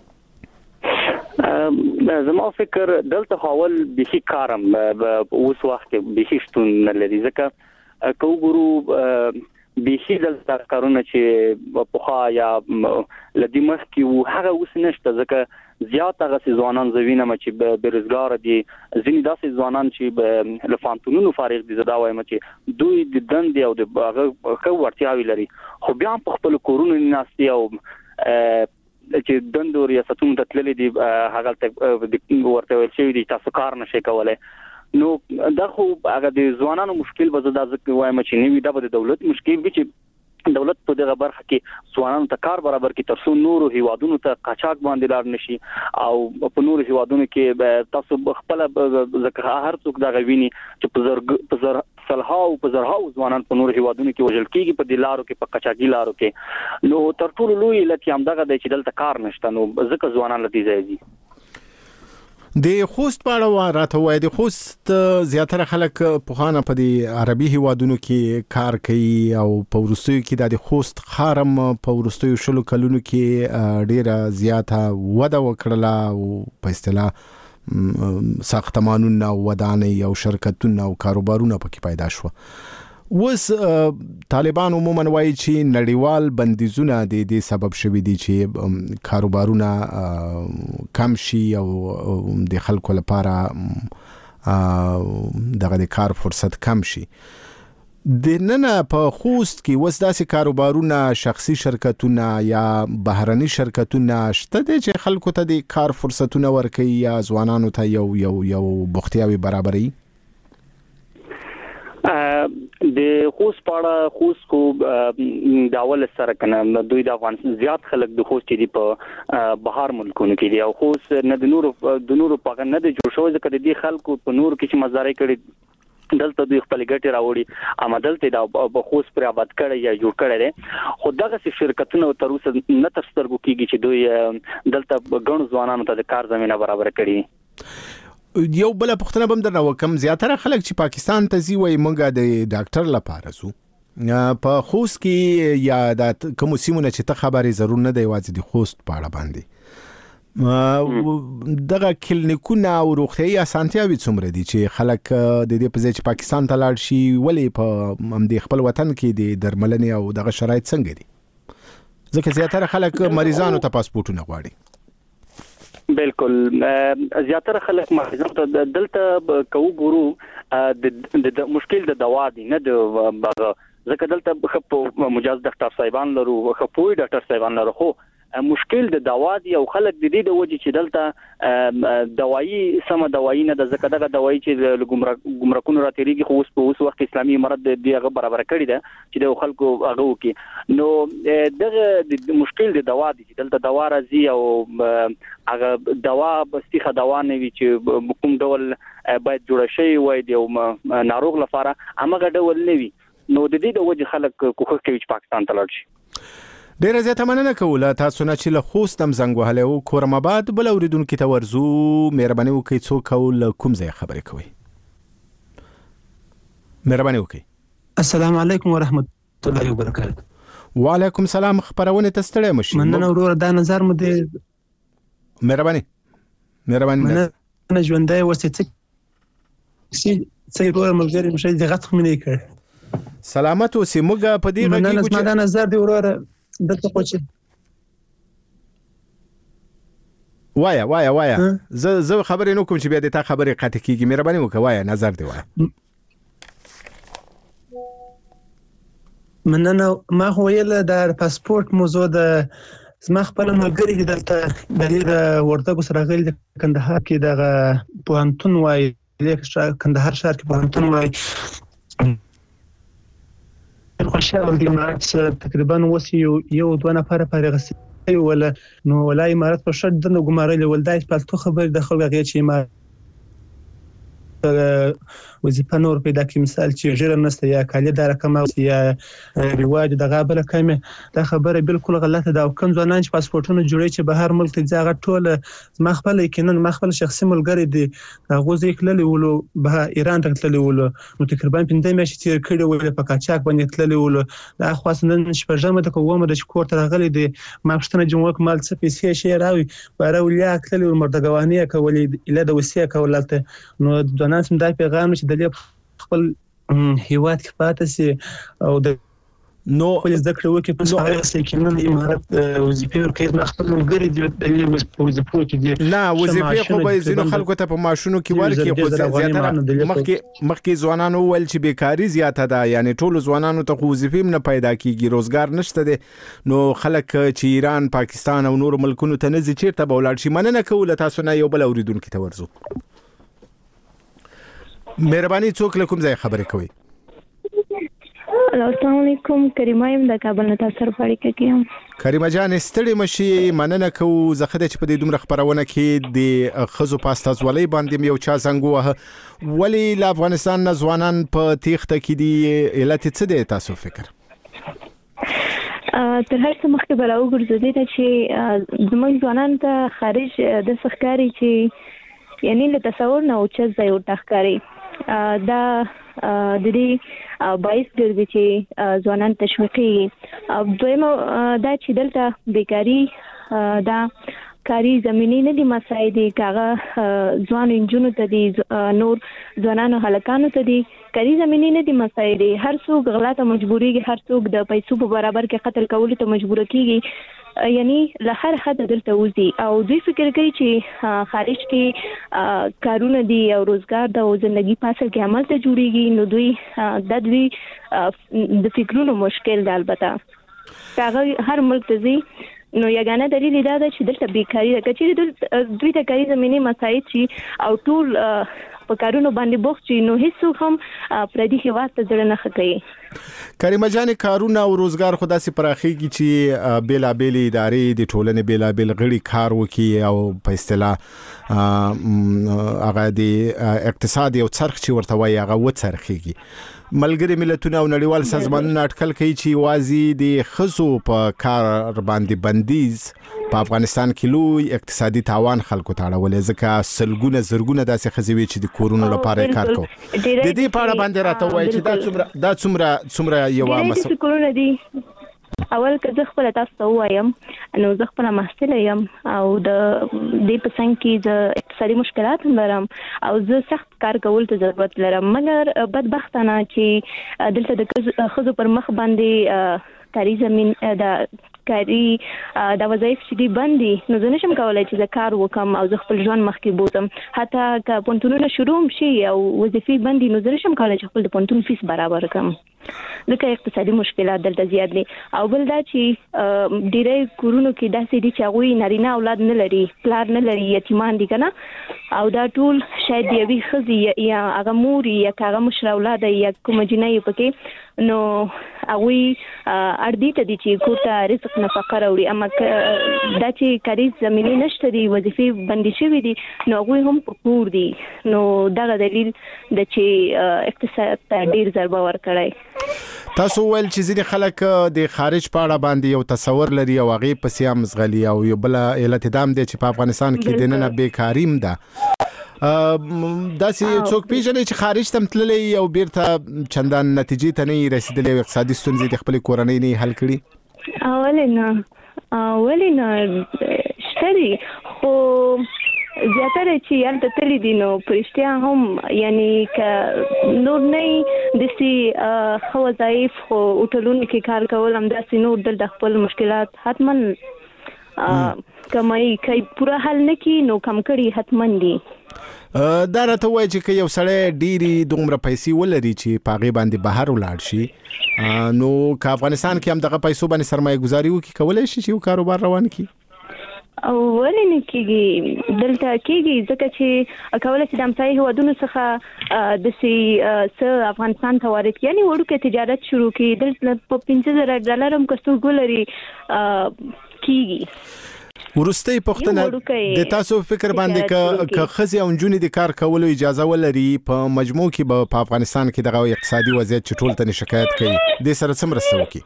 H: زما فکر دلته حواله به کارم اوس وخت به شتون نه لري ځکه کوګورو به دلته کارونه چې په خا یا لدی مخ کې هغه اوس نشته ځکه زیات هغه ځوانان زوینه چې بیروزګار دي ځینې داسې ځوانان چې له فانتونونو فارغ دي زدا وایم چې دوی د دند او د هغه خو ورتیاوی لري خو بیا په خپل کورونو ناستي او چې دندو ریاستونو ته تللي دي هغه ورته ویل شوی دي تاسو کار نشئ کولای. نو دا خو هغه د ځوانانو مشکل به زدا ځکه وایم چې نیوی دا د دولت مشکل وي چې دولت په دغه برخه کې ځوانانو ته کار برابر کې ترڅو نورو هیوادونو ته قاچاق باندې لار نشي او په نورو هیوادونو کې تاسو خپل ځکه هر څوک دا غویني چې په زرهاو ځوانان په نورو هیوادونو کې وژل کېږي په دلارو کې په قاچاقي لارو کې. نو تر ټولو لوی علت هم دغه دی چې دلته کار نشته نو ځکه ځوانان لدی ځي.
C: د خوست په اړه راته وای د خوست زیاتره خلک په خانه په د عربي هیوادونو کې کار کوي او په ورستیو کې د خوست خارم په ورستیو شلو کلونو کې ډیره زیاته وده وکړه او په اصطلاح ساختمانونه ودانې او شرکتونه او کاروبارونه پکې پیدا شو. وس طالبان عموما وایي چې نړیوال بندیزونه د سبب شوي دي چې کاروبارونه کم شي او د خلکو لپاره دغه د کار فرصت کم شي. د نن په خوست کې وس داسې کاروبارونه شخصي شرکتونه یا بهرني شرکتونه شته دي چې خلکو ته د کار فرصتونه ورکوي یا ځوانانو ته یو بوختیاوي برابري؟
H: د خوست پاړه خوست کو د اول سره کنه دوی د افغانستان زیات خلک د خوست دي په بهر ملکونو کې دي او خوست نه د نورو په نه د جوړ شوی ځکه د دې خلکو په نور کې چې مزارې کړي دلته دوی خپل ګټه راوړي اما دلته د خوست پر آباد کړي یا جوړ کړي دي خو دغه شرکتونه تر اوسه نه تر سترګو کېږي چې دوی دلته ګڼ ځوانانو ته د کار زمينه برابر کړي.
C: یو بل پختنه بم درنه وکم زیاتره خلک چې پاکستان ته زی وای مونږه د ډاکټر لپاره زو په خوست کې یا د کوم سیمونه چې ته خبرې ضرور نه دی واځي د خوست پاړه باندې دغه کلینیکونه او روغتيایي اسانتیاوي څومره دي چې خلک د دې په ځای چې پاکستان ته لاړ شي ولې په همدې خپل وطن کې د درملنې او دغه شرایط څنګه دي ځکه زیاتره خلک مریضانو ته پاسپورتونه غواړي؟
H: بالکل زیاتره خلک مریضان ته دلته کو ګورو د مشکل د دوا دي نه د ځکه دلته خپو مجاز ډاکټر صاحبان لرو خپوي ډاکټر صاحبان لرو خو مشکل د دوا دي او خلک د دې د وجې چې دلته دوايي سم دوايي نه د زکه دغه دوايي چې ګمرکونو راتېریږي خو اوس وخت اسلامي امارت د هغه برابر کړی ده چې د خلکو هغه وکي نو دغه مشکل د دوا دي چې دلته دوا راځي او هغه دوا بستيخه دوا نه وي چې کوم ډول باید جوړ شي وای دی او ناروغ لپاره هغه ډول نه وي نو د دې د وجې خلک کوښښ کوي چې پاکستان ته لاړ شي.
C: ډیر زیاته مننه کوله تاسو نه چې له خوستم زنګ وهله او کورم آباد بل اوریدونکو ته ورزو مهرباني وکړئ څوک او کوم ځای خبرې کوي مهرباني وکړئ.
I: السلام علیکم ورحمت الله وبرکاته.
C: وعلیکم السلام خبرونه تستړی مشي
I: مننه ورور دا نظر مو دی
C: مهرباني
I: مننه ژوندۍ وسته سي ورور ملګری مشه د غت خو نه کړ
C: سلامت اوسې موږ په دې غږی
I: چې مننه نظر دی ورور دلته پوښي
C: وایا زه خبرې نو کوم چې بیا د تا خبرې قطع کیږي مهرباني وکړه وایا نظر دی وایا.
I: مننه ما هو ویل د پاسپورت موضوع د زما خپل ملګری دلته د لري ورته سره غل د کندهار کې د پوهنتون وای د کندهار شهر کې پوهنتون وای خوشاله دي ما تقریبا وسی یو دوه نفر پارغسي ولا نو ولا امارات په شرط د ګمارل ولدای په تو خبر د خلک غي چې ما وظیفه نور پیدا کی مثال چې جره نسته یا کالی د رقم او یا رواج د غابره کمه دا خبره بالکل غلطه ده او کوم ځوانان چې پاسپورتونه جوړي چې بهر ملک ته ځای ټول مخبل کینن مخبل شخصي ملګری دي هغه ځکه للی ولو به ایران ته تللی ولو نو تقریبا 15 میاشتې تیر کړي ول په کاچاک باندې تللی ولو دا خاصنن شپږمه د کومه د کور ته غلي دي ماپښتنه جمهور مال څه پیسې شي راوي باراولیا تللی مردګوانی کولې اله د وسیه کولته نو ځوانان سم دا پیغام چې د خپل هیواد کې پاتې سي او د
C: نو
I: خپل ذکر وکي په څیر سکینن امارات وظیفه ورکړي خپل ملګری دی په وظیفه کې دي
C: نه وظیفه خو به زینو خلکو ته په ماشونو کې ورکي خو زیاتره مخکې ځوانانو ول چې بیکاری زیاته ده یعنی ټول ځوانانو ته وظیفه نه پیدا کیږي روزګار نشته دي نو خلک چې ایران پاکستان او نور ملکونو ته نه ځي چیرته بولار شي مننه کوله تاسو نه یو بل اوریدونکو ته ورزو مهرباني څوک له کوم ځای خبرې کوي؟
J: السلام علیکم کریمه یم د کابل نه تاسو سره اړیکه کوم.
C: کریمه جان ستړي مشي مننه کو زخه د چې په دې دومره خبرونه کې د خزو پاستازولۍ باندې یو چا زنګ وه ولی له افغانستان نه ځوانان په تیښته کې دي علت څه دی تاسو فکر؟
J: تر هر څه مخکې به راوګرځېدی ته چې زموږ ځوانان ته خارج د ښکاري چې یعنی له تصور نه اوچت ځای ورته ښکاري دا د دې باعث ګرځي چې ځوانان تشویقي دویمه دا چې دلته بیکاری دا کاری زمینی نه دي مسایل دي کاغه ځوان انجونو ته دي نور ځوانانو هلکانو ته دي کاری زمینی نه دي مسایل دي هر څوک غلا ته مجبوريږي هر څوک د پیسو په برابر کې قتل کولو ته مجبور کیږي یعنی له هر حد دلته وځي او دوی فکر کوي چې خارج کې کارونه دي او روزګار د ژوندۍ پاسه کې عمل ته جوړيږي نو دوی د دوی د فکرونو مشکل دی البته هغه هر ملک ته ځي نو یګانه دلیل دا ده چې دلته بیکاری ده چې دوی ته کاری زمینی مسایل چې او ټول په کارونو باندې بوخت چې نو هیڅ هم پردي هیواد ته ځل نه خکې
C: کریمه جان کارونه او روزګار خدا سي پراخيږي چې بیلابل ادارې د ټولنې بیلابل غړي کار وکي او په اصطلاح هغه د اقتصاد یو څرخ چې ورته وایي هغه وڅرخيږي ملګری ملتونه او نړیوال سازمانونه اټکل کوي چې وازي د خزو په کار باندې بندیز په افغانستان کې لوی اقتصادي تاوان خلکو ته اړولې ځکه سلګونه زرګونه داسې خزوي چې د کورونو لپاره کار کوي د دې په اړه باندې راته وایي چې دا څومره یو مسله
J: کورونه دي اول که زه خپل تاسو ته وایم نو زه خپل محصل یم او د دې په څنګه کې د اقتصادي مشکلات لرم او زه سخت کار کول ته ضرورت لرم مګر بدبختانه چې دلته د خزو پر مخ باندې کاری زمين د کاری د وظایف چې دی باندې نو زه نشم کولای چې زه کار وکم او زه خپل ژوند مخکې بوتم حتی که پونتونونه شروع شي او وظیفې باندې نو زه نشم کولای چې خپل د پونتون فیس برابر کړم ځکه اقتصادي مشکلات دلته زیات دي او بل دا چې ډیری کورونو کې داسې دي چې هغه نارینه اولاد نه لري پلار نه لري یتیمان دي کنه او دا ټول شاید یوي خزي یا هغه مور یا هغه مشر اولاد یا کوم جنۍ پکې نو هغه اړدي ته دي چې کوته رزق نفقه راوړي اما دا چې کاری زمینی نشته دي وظیفې بندي شوی دي نو هغه هم پور دي نو دا دلیل د چې اقتصاد ته ډیر ضربه ورکړای
C: تاسو ول چې ځینې خلک د خارج په اړه باندې یو تصور لري او هغه په سیام مزغلي او یو بل علت دام دي چې په افغانستان کې د نن بیکاریم ده داسې څوک پیژني چې خارج تم تللی او بیرته چندان نتیجې ته نه رسیدلې او اقتصادي ستونزې د خپل کورنۍ نه حل کړي ولې
J: شتري خو زیاتره چې یال ته تللی دي نو پرشتیا هم یعنی ک نور نه د سي خو ضعیف خو ټولون کې کار کول هم د نور د خپل مشکلات حتما کمای کوي پورا حل نه کی نو کم کړي حتما دي
C: دا راته وایي چې یو سړی ډيري دومره پیسې ولري چې پاغي باندې بهر ولاړ شي نو که افغانستان کې هم دغه پیسو باندې سرمایه گذاري وکړي کولای شي چې یو کاروبار روان کړي
J: او ولې نه کېږي دلته کېږي ځکه چې کولای شي د همسایه هیوادونو څخه د سي افغانستان ته وارد یعنی وړوکی تجارت شروع کړي دلته په $15,000 هم کستور ګولري کېږي
C: ورستۍ پښتنه د تاسو فکر باندې ک خزي او جنونی د کار کولو اجازه ولري په مجموع کې په افغانستان کې دغه اقتصادي وضعیت چې ټول ته شکایت کوي د سره څومره وکي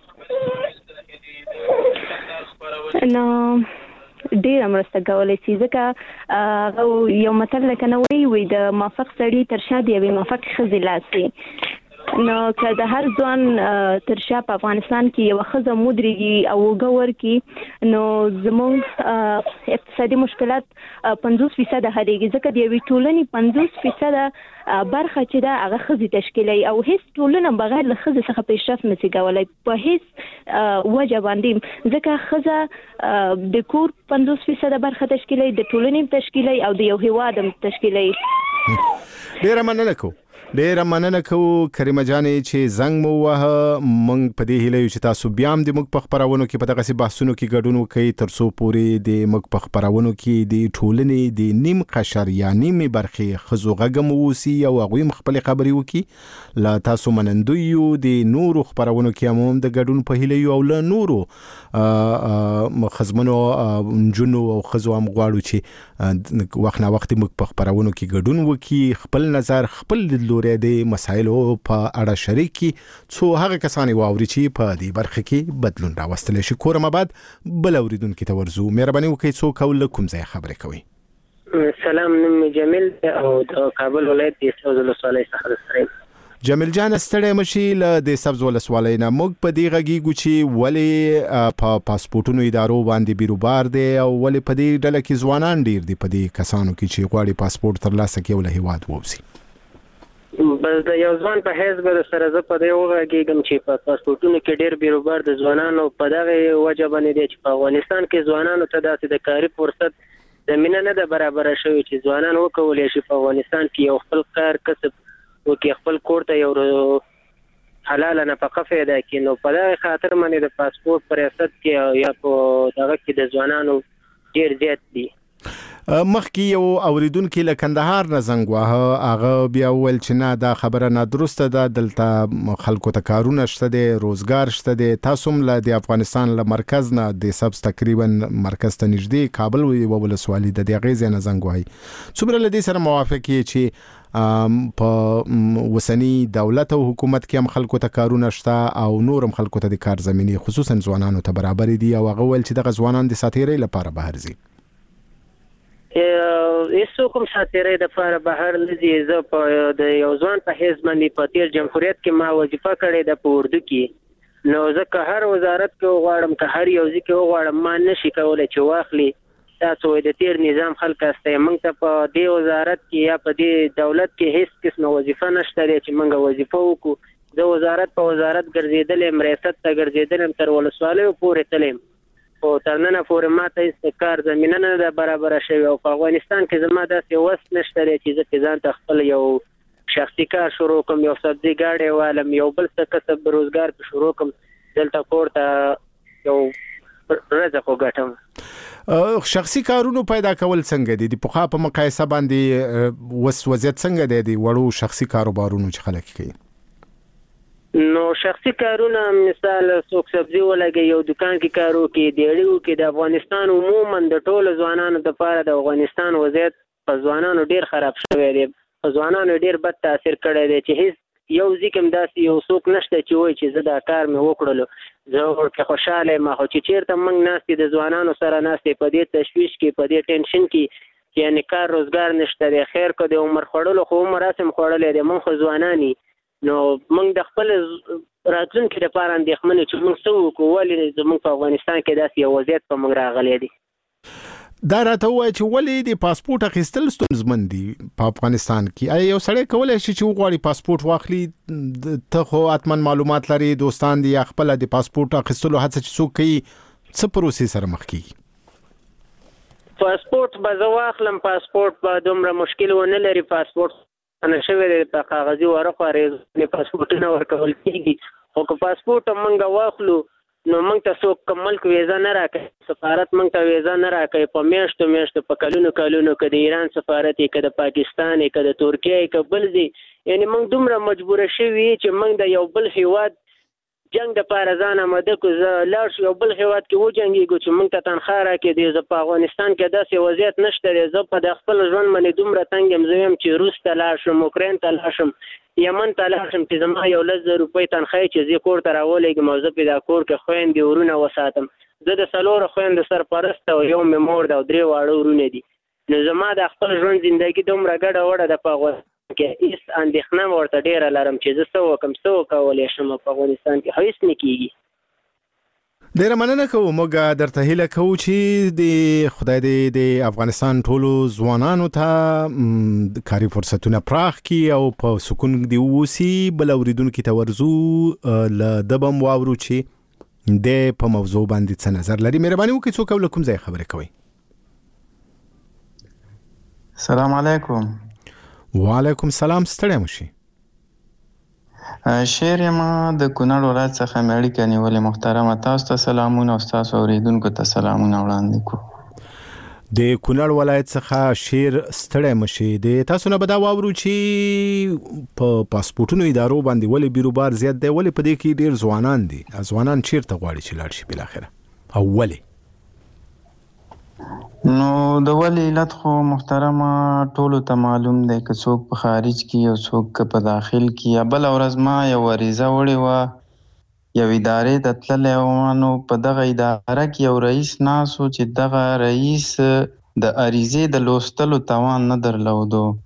J: نو ډیر مرسته کولای شي ځکه یو متل کنه وی د موافق سړی تر شا دی موافق خزي لاسي نو که د هر ځوان تر شا په افغانستان کې یو خزه مودريږي او وګور کې نو زموږ اقتصادي مشکلات 50% هريږي ځکه د یوې ټولنې 50% برخه چې دا هغه خزي تشکیلي او هیڅ ټولنه بغیر له خزي څخه پیشرفت نشي کولای په هیڅ وجه باندې ځکه خزه د کور 50% برخه تشکیلي د ټولنې تشکیلي او د یو هیواد تشکیلي
C: ډیر مننه کوو کریمه جانې چې زنګ مو وه مونږ په دې هیله یو چې تاسو بیا هم د موږ په خبرونو کې په دغه سي بحثونو کې ګډون وکړئ ترڅو پورې د موږ په خبرونو کې د ټولنې د نیم قشر یا نیمه برخه خزو غږم ووسی او هغه خپل خبري وکړي لا تاسو منندوی یو د نورو خبرونو کې هم د ګډون په هیله یو او له نورو خزمنو جنو او خزو هم غواړو چې وخت نه وخت موږ په خبرونو کې ګډون وکړي خپل نظر خپل د مسایلو په اړه شریکي څو هغه کسان واوري چې په دې برخه کې بدلون راوستل شي کورم بعد بل اوریدونکو ته ورزو مهرباني وکړئ څو کول کوم ځای خبرې کوي
K: سلام نوم جمیل او د کابل ولایت د سوزل ولسوالۍ څخه سره
C: جمیل جان ستړی مشي له د سبز ولسوالۍ نه موږ په دې غږیږو چې ولې په پاسپورتونو ادارو باندې بیروبار دی او ولې په دې ډله کې ځوانان ډیر دي په دې کسانو کې چې غواړي پاسپورت ترلاسه کړي له هیواد ووځي.
K: بس د یو ځوان په حیث به سره زه په دې وغږیږم چې په پاسپورتونو کې ډیر بیروبار د ځوانانو په دغه وجه باندې دی چې په افغانستان کې ځوانانو ته داسې د کاري فرصت زمینه نه ده برابره شوې چې ځوانان وکولی شي په افغانستان کې یو خپل کار کسب وکړي، خپل کور ته یو حلاله نفقه پیدا کړي. نو په دغه خاطر باندې د پاسپورت په ریاست کې یا په دغه کې د ځوانانو ډیر زیات دي.
C: مخکې یو اوریدونکو له کندهار نه زنګ واه، هغه بیا ول چې نه دا خبره نه درسته ده، دلته خلکو ته کارونه شته دي، روزګار شته دي. تاسو هم له د افغانستان له مرکز نه د سبز تقریبا مرکز ته نږدې کابل ولسوالۍ د دې غیزه نه زنګ وای. څومره له دې سره موافق یې چې په وسنی دولت او حکومت کې هم خلکو ته کارونه شته او نورم خلکو ته د کار زمینی خصوصا ځوانانو ته برابر دي او هغه ول چې د ځوانان د ساتیري لپاره بهر ځي؟
K: ایسو کوم ساتیري د لپاره بهر لزی زه په د یو ځوان په حیث باندې په تیر جمهوریت کې ما وظیفه کړې د په اردو کې. نو زه که هر وزارت کې وغواړم که هر یو ځای کې وغواړم ما نشي کولای چې واخلي تاسو د تیر نظام خلک استه موږ ته په دې وزارت کې یا په دې دولت کې هیڅ قسم وظیفه نشته چې موږ وظیفه وکړو. د وزارت په وزارت ګرځیدل ریاست ته ګرځیدل تر ولسوالۍ پورې تلم او تر نن پورې ماته استکار زمينه نه ده برابر شوی او په افغانستان کې زما داسې وس نشته چې زه ځان ته خپل یو شخصي کار شروع کوم، یو سبزي ګاډي والم، یو بل څه کسب روزګار په شروع کوم، دلته پورته یو رزق وګټم.
C: شخصي کارونو پیدا کول څنګه دي؟ د پخوا په مقایسه باندې وضعیت څنګه دی د وړو شخصي کاروبارونو چې خلک کوي؟
K: نو شخصي کارونه مثال څوک سبزي ولګي یو دکان کې کارو کې دیړیو کې د افغانستان عموما د ټولو ځوانانو د لپاره د افغانستان وضعیت په ځوانانو ډیر خراب شوی دی، په ځوانانو ډیر بد تاثیر کړی دی چې هیڅ یو ځکه داسې یو څوک نشته چې وایي چې زه دا کار مې وکړلو زه ورته خوشاله ما خو چې چیرته موږ ناستې د ځوانانو سره ناستې په دې تشویش کې په دې ټینشن کې یعنی کار روزګار نشته دی. خیر کو د عمر خوړلو خو عمر راسم خوړلې دی، موږ خو ځوانانی نو موږ د خپل راتلونکي لپاره اندېښمن چې موږ څه وکړو ولې زموږ په افغانستان کې داسې یو وضعیت په موږ راغلی دی.
C: دا راته وایي چې ولې د پاسپورت اخیستل ستونزمن دي په افغانستان کې؟ آیا یو سړی کولی شي چې وغواړي پاسپورت واخلي؟ ته خو حتما معلومات لري، دوستان دي یا خپل د پاسپورت اخیستلو هڅه چې څوک کوي څه پروسې سره مخ کیږي؟
K: پاسپورت به زه واخلم، پاسپورت به دومره مشکل ونه لري. پاسپورت انا شوی دی په کاغذي ورقو اړې پاسپورتونه ورکول کېږي، خو که پاسپورت موږ واخلو نو موږ ته څوک کوم ملک ویزا نه راکوي، سفارت موږ ته ویزا نه راکوي په میاشتو په کلونو که د ایران سفارت یې که د پاکستان یې که د ترکیه یې که بل ځای، یعنی موږ دومره مجبوره شوي چې موږ د یو بل هیواد جنگ د پاره ځان آماده کو زه لاړ شو یو بل هیواد کې وجنګېږو چې موږ ته تنخوا راکړي. زه په افغانستان کې داسې وضعیت نشته دی، زه په د خپل ژوند باندې دومره تنګ یم، زه یم چې روس ته لاړ شم، اوکراین ته لاړ شم، یمن ته لاړ شم چې زما 1,00,000 روپۍ تنخوا چې زه کور ته راولېږم او زه په دا کور کې خویندې ورونه وساتم. زه د 4 خویندو سرپرست او یو مې مور ده او 3 واړه ورونه دي. نو زما د خپل ژوند زندګي دومره ګډه وړه ده په افغانستان کې هیڅ اندېښنه ورته ډېره لرم چې زه څه وکړم څه وکولی شم په افغانستان کې هیڅ نه کېږي.
C: ډیره مننه کوو. موږ درته هیله کوو چې د خدای دې د افغانستان ټولو ځوانانو ته کاري فرصتونه پراخ کړي او په سکون دی اوسي. بل اوریدونکو ته ورزو له دبم واورو چې د په موضوع باندې څه نظر لري. مهرباني وکړئ څوک له کوم ځای خبرې کوي؟
L: السلام علیکم.
C: وعلیکم السلام. ستړی مشي.
L: شعر ما د کونړ ولایت څخه مې اړیکه نیولې. محترمه تاسو ته سلامونه او تاسو اوریدونکو ته سلامونه وړاندې کوم.
C: د کونړ ولایت څخه شعر ستړی مشي. د تاسو نه بدا واورو چې په پاسپورتونو ادارو باندې ولې بیروبار زیات دی، ولې په دې کې ډیر ځوانان دي، ځوانان چیرته غواړي چې لاړ شي بل اخره او ولې؟
L: نو د ولې علت خو محترمه ټولو ته معلوم دی، که څوک په خارج کې او څوک په داخل کې. یا بل ورځ ما یو عریضه وړې وه یو ادارې ته تللی وم، نو په دغه اداره کې یو رئیس ناست و چې دغه رئیس د عریضې د لوستلو توان نه درلودو.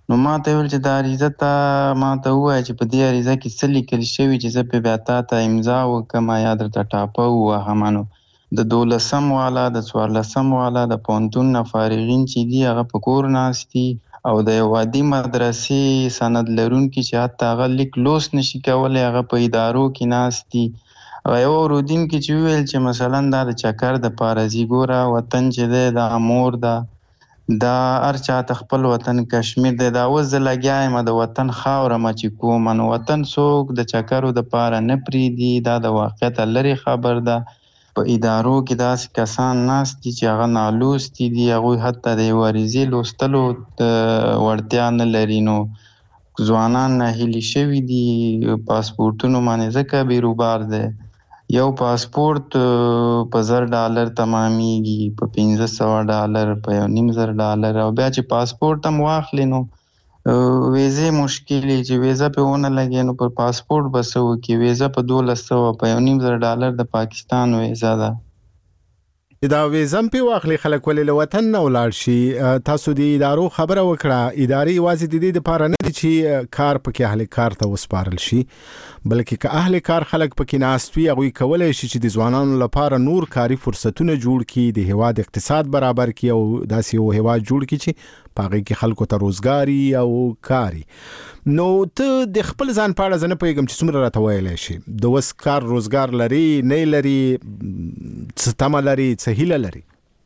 L: نو ما ته ویل چې دا عریضه ته ما ته ووایه چې په دې عریضه کې څه لیکل شوي چې زه پې بیا تا ته امضا وکړم یا درته ټاپه ووهمه. نو د 12 والا د 14 والا د پوهنتون نه فارغین چې دي هغه په کور ناست دي او د یو عادي مدرسې سند لرونکي چې حتی هغه لیک لوست نشي کولی هغه په ادارو کې ناست دي. هغه یو اورودونکي چې وویل چې مثلا دا د چکر دپاره ځي، ګوره وطن چې دی دا مور ده، دا هر چاته خپل وطن کشمیر دی. دا اوس زه لګیا یم د وطن خاوره مه چې کومه، نو وطن څوک د چکرو دپاره نه پرېږدي. دا د واقعیت لرې خبر ده. په ادارو کې داسې کسان ناست دي چې هغه نالوستي دي، هغوی حتی د یو عریضې لوستلو وړتیا نه لري. نو ځوانان ناهیلي شوي دي پاسپورټونو باندې ځکه بیروبار دی. یو پاسپورت په $1000 تمامیږي، په $1500، په $1500 او بیا چې پاسپورت هم واخلي نو ویزې مشکلې چې ویزه پې ونه لګي نو پر پاسپورت به څه وکړي. ویزه په $1200 په $1500 د پاکستان ویزه ده.
C: دا ویزه هم پې واخلي خلک ولې له وطن نه ولاړ شي. تاسو د ادارو خبره وکړه، ادارې یوازې د دې دپاره نه دي چې کار پکې اهل کار ته وسپارل شي، بلکې که اهل کار خلک پکې ناست وي هغوی کولی شي چې د ځوانانو لپاره نور کاري فرصتونه جوړ کړي، د هیواد اقتصاد برابر کړي او داسې یو هیواد جوړ کړي چې په هغې کې خلکو ته روزګاري او کاري. نو ته د خپل ځان په اړه زه نه پوهېږم چې څومره راته ویلی شي، د اوس کار روزګار لري نه لري، څه تمه لري، څه هیله لري؟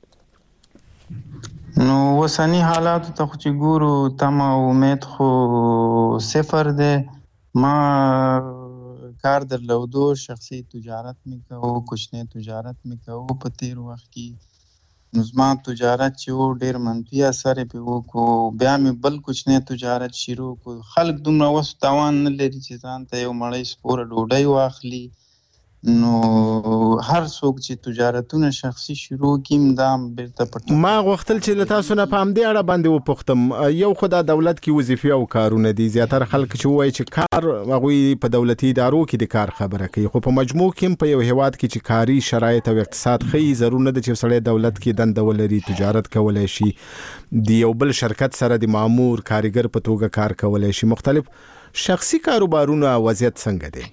L: نو اوسني حالاتو ته خو چې ګورو تمه او امید خو صفر دی. ما کار درلودو، شخصي تجارت مې کوو، کوچنی تجارت مې کوو په تیر وخت کې. نو زما تجارت چې و ډېر منفي اثر یې پې وکړو. بیا مې بل کوچنی تجارت شروع کړو. خلک دومره اوس توان نه لري چې ځان ته یو مړۍ سپوره ډوډۍ واخلي. نو هر څوک چې تجارتونه شخصي شروع کړي دا بیرته پټ.
C: ما غوښتل چې له تاسو نه په همدې اړه باندې وپوښتم. یو خو دا دولت کې وظیفې او کارونه دي، زیاتره خلک چې ووایي چې کار هغوی په دولتي ادارو کې د کار خبره کوي، خو په مجموع کې هم په یو هیواد کې چې کاري شرایط او اقتصاد ښیي ضرور نه ده چې سړی دولت کې دنده ولري، تجارت کولی شي، د یو بل شرکت سره د مامور کارګر په توګه کار کولی شي. مختلف شخصي کاروبارونه وضعیت څنګه دی؟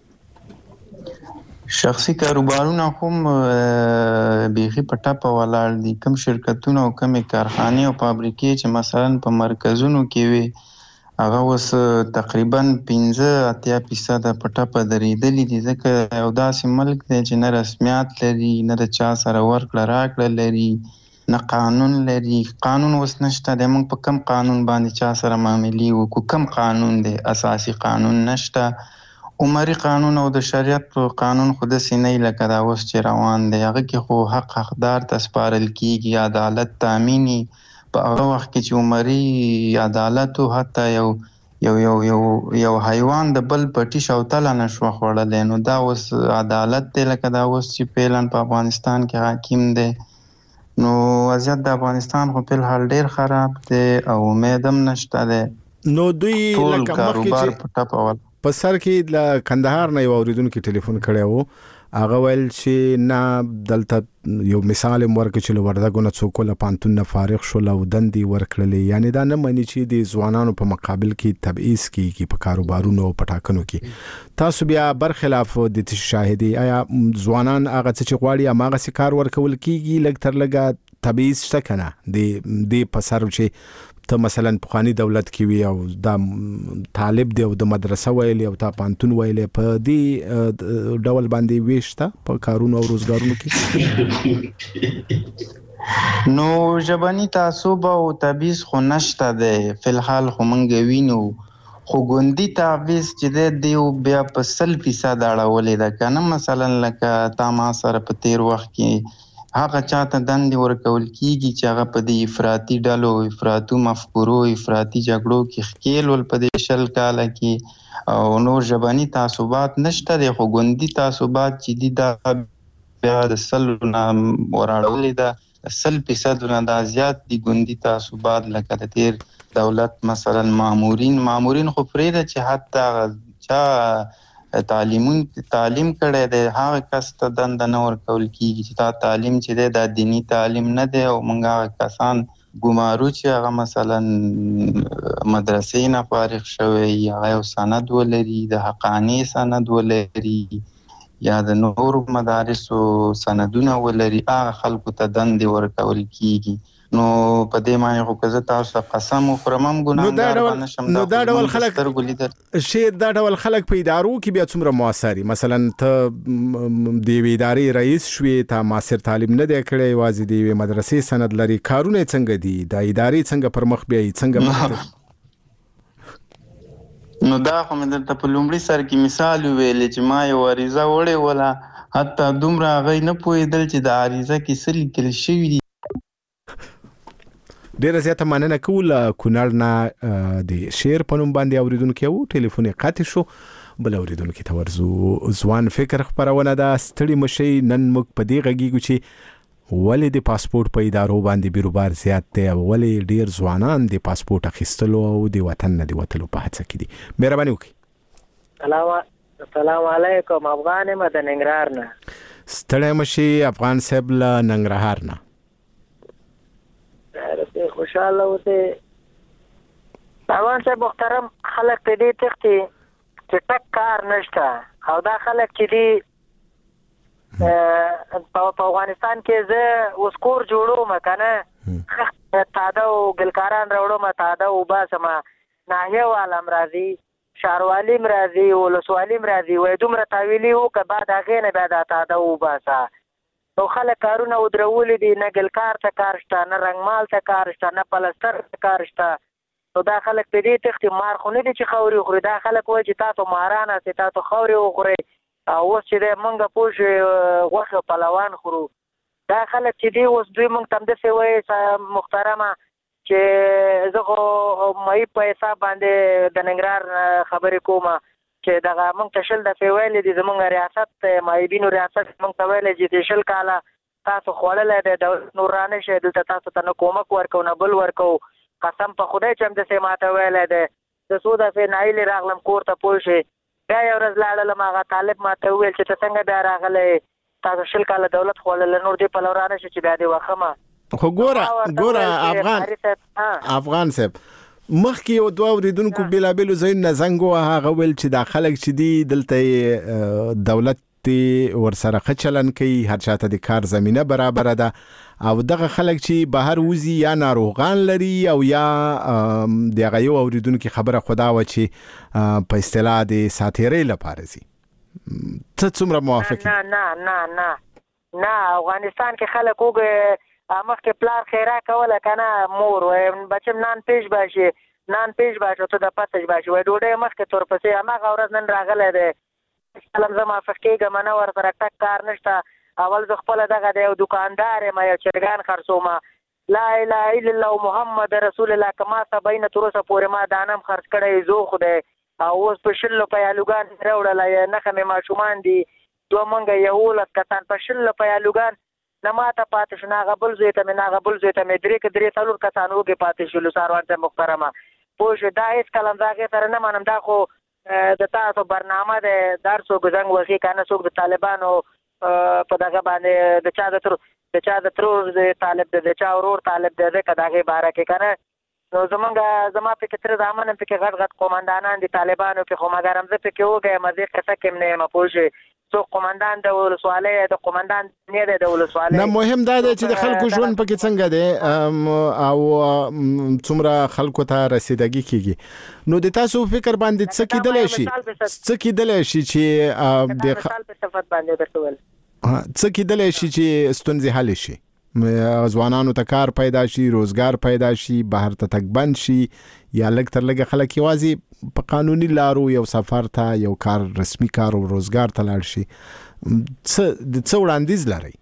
L: شخصي کاروبارونه هم بیخي په ټپه ولاړ دي. کم شرکتونه او کمې کارخانې او فابریکې چې مثلا په مرکزونو کې وي هغه اوس تقریبا 15-80% په ټپه درېدلي دي، ځکه یو داسې ملک دی چې نه رسمیات لري، نه د چا سره ورکړه راکړه لري، نه قانون لري. قانون اوس نشته دی. موږ په کم قانون باندې چا سره معاملې وکړو؟ کم قانون دی؟ اساسي قانون نشته. عمري قانون او د شریعت قانون خو داسې نه لکه دا اوس چې روان دی. هغه کې خو حق حقدار ته سپارل کېږي، عدالت تامیني. په هغه وخت کې چې عمري عدالت و حتی یو حیوان د بل پټي شوتله نشوه خوړلی. نو دا اوس عدالت دی لکه دا اوس چې فعلا په افغانستان کې حاکم دی. نو وضعیت د افغانستان خو فلحال ډېر خراب دی او امید هم نشته دی.
C: نو دوی
L: ټول
C: لکه
L: کاروبار
C: مخکې
L: په ټپه ول.
C: په سر کې له کندهار نه یو اوریدونکي ټلیفون کړی و، هغه ویل چې نه دلته یو مثال یې ورکړ چې له وردګو نه څوک له پوهنتون نه فارغ شول او دندې ورکړلې. یعنې دا نه مني چې د ځوانانو په مقابل کې تبعیض کېږي په کاروبارونو او په ټاکنو کې. تاسو بیا برخلاف د دې شاهدي، آیا ځوانان هغه څه چې غواړي هماغسې کار ورکول کېږي؟ لږ تر لږه تبعیض شته که نه د په سر چې ته مثلا پخوانی دولت کې وي او دا طالب دی او د مدرسه ویلې او تا پوهنتون ویلې، په دې ډول باندې ویشته په کارونو او روزګارونو کې؟
L: نو ژبني تعصب او تبعیض خو نشته دی فلحال، خو موږ وینو. خو ګوندي تعویض چې دی بیا په 100% اړولې ده که نه. مثلا لکه تا ما سره په تیر وخت کې هغه چاته دندې ورکول کېږي چې هغه په دې افراطي ډلو، افراطي مفکورو، افراطي جګړو کې ښکېل ول په دې 20 کاله کې، او نور ژبني تعصبات نشته دی. خو ګوندي تعصبات چې دي دا بیا د 100 نه وراړولې ده، 100% نه دا زیات دي ګوندي تعصبات. لکه د تیر دولت مثلا مامورین خو پرېږده چې حتی چا تعلیم کړی دی هغه کس ته دنده نه ورکول کېږي چې دا تعلیم چې دی دا دیني تعلیم نه دی، او موږ هغه کسان ګمارو چې هغه مثلا مدرسې نه فارغ شوی هغه یو سند ولري د حقاني سند ولري یا د نورو مدارسو سندونه ولري هغه خلکو ته دندې ورکول کیږي نو په دې معنی خو که زه تاسو خصم خورم ګناهګار بنشم
C: نو دا ډول خلک دا ډول خلک په ادارو کې بیا څومره موثري مثلا ته د ادارې رئیس شوې ته ماستر تعلیم نه دی کړی یوازې د مدرسې سند لري کارونه څنګه دي د ادارې څنګه پر مخ بیایي څنګه
L: نو دا خو مې درته په لومړي سر کې مثال ویل چې ما یو عریضه وړې ولا حتی دومره هغه نه پوهېدل چې د عریضه کې څه لیکل شوي دي.
C: ډیره زیاته مننه کوم کونړ نه د شعر په نوم باندې اوریدونکو یو ټلیفون قطع شو بل اوریدونکو ته ورزو ځوان فکر خبرونه ده ستړي مشي نن موږ په دې غږیږو چې ولې د پاسپورت په ادارو باندې بیروبار زیات دی ولې ډیر ځوانان د پاسپورت اخیستلو او د وطن نه د وتلو په هڅه کې دي. مهرباني وکړئ.
M: السلام علیکم افغان مدن ننګرهار نه
C: ستړي مشي افغان صاحب له ننګرهار نه
M: خوشاله وته افغان صاحب محترم خلک په دې تختي چې ټک کار نشته او دا خلک چې دي په افغانستان کې زه اوس کور جوړوم کنه تاده او ګلکاران راوړم تاده او باسم ناحیه والم راځي شاروالیم راځي ولسوالیم راځي وای دومره تاویلی وو که بعد هغه نه بعد تاده او باسا نو خلک کارونه ودرولې دي نه ګلکار ته کار شته نه رنگمال ته کار شته نه پلستر ته کار شته نو دا خلک په دې تختي مار خو نه دي چې خوري خوري دا خلک وای چې تاسو مارانه چې تاسو خوري وخوري او اوس چې مونږه پوښ غوښه پلوان خورو دا خلک چې دی اوس دوی مونږ تم د څه وای محترمه چې زه خو مې په حساب باندې د ننګرهار خبرې کوم چې دغه مونږ ته شل د فیویل دي زمونږ ریاست مایبینو ریاست مونږ ته ویل چې د شل کاله تاسو خوړلې د دولت نورانه شه دلته تاسو ته نه کومک ورکو نه بل ورکو قسم په خدای چې هم د سه ماته ویل ده د سودا فنایل راغلم کور ته پوښي بیا یو ورځ لاړم هغه طالب ماته ویل چې څنګه بیا راغله تاسو شل کاله دولت خوړل نور دی په لورانه شه چې بیا دی وخمه
C: خو ګوره افغان صاحب مخکې یو دوه اوریدونکو بلابلو ځایونه زنګ هغه ویل چې دا خلک چې دی دلته دولت ورسره خچلن کوي هر چاته د کار زمينه برابر ده او دغه خلک چې بهر وزي یا ناروغان لري او یا دغه یو اوریدونکو خبره خدا و چې په اصطلاح د ساتيري لپاره سي څه څومره موافق
M: نه افغانستان کې خلک وګ مخکې پلار خیره کوله کنه مور بچم نان پیش باشي ته د پاتش باشي وای ډوډۍ مخکې تور پسې هغه ورځ نن راغله ده سلام زما فقېګه منه ور سره ټک کار نشته اول ز خپل دغه د یو دکاندار ما یو چرګان خرڅوم لا اله الا الله محمد رسول الله کما سبین تروسه پورې ما دانم خرڅ کړی زو خدای او اوس په شلو پیالوګان راوړل نه خمه ماشومان دي دوه مونږ یو لک کتان په شلو پیالوګان نه ماته پاتې شنه غبل زوی ته درې څلور کسان وګه پاتې شلو ساروان ته محترمه پوه دا هیڅ کلم داغه سره نه منم دا خو د تاسو برنامه د درسو غزنګ وخی کنه څوک د طالبانو په دغه باندې د چا د ترور د طالب د چا ورور طالب د کداغه باره کې کنه نو زما په کتر ځامن په کې غټ قومندانان د طالبانو په خمګرم زه په کې وګه مزه قصه کې نه مپوجي څو قومندان د ولسوالۍ د قومندان نه د ولسوالۍ
C: نه مهم دا دی چې د خلکو ژوند پکې څنګه دی او څومره خلکو ته رسیدګي کیږي نو د تاسو فکر باندې څه کېدلی شي چې د
M: صفات باندې درتول
C: څه کېدلی شي چې ستونزې حل شي ځوانانو ته کار پیدا شي روزګار پیدا شي بهر ته تک بند شي یا لږ تر لږه خلک یوازې په قانوني لارو یو سفر ته یو کار رسمي کار او روزګار ته لاړ شي څه وړاندیز لري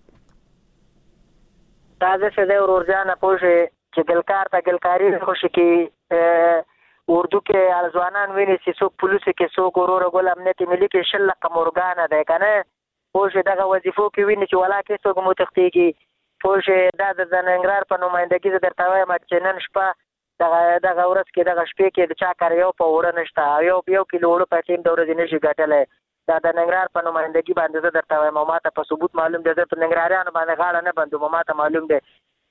M: تازه څه د ورورجانه پوښي چې ګلکار ته ګلکاري خوشي کې اردو کې ځوانان ویني چې څوک پولیس کې څوک ورور ګل امنیت ملي کې شل قمرګان ده کنه پوښي دغه وظیفو کې ویني چې ولا کې څوک متختيږي پوښي دا د ننګرهار په نمائندګي درته وایم چې نن شپه دغه ورځ کې دغه شپې کې د چا کار یو په وړه نشته یو کیلو وړه په ټیم د ورځې نشي ګټلای دا د ننګرهار په نمائندګي باندې درته وایم ماته په ثبوت معلوم دی د ننګرهاریانو باندې غاړه نه بندو ماته معلوم دی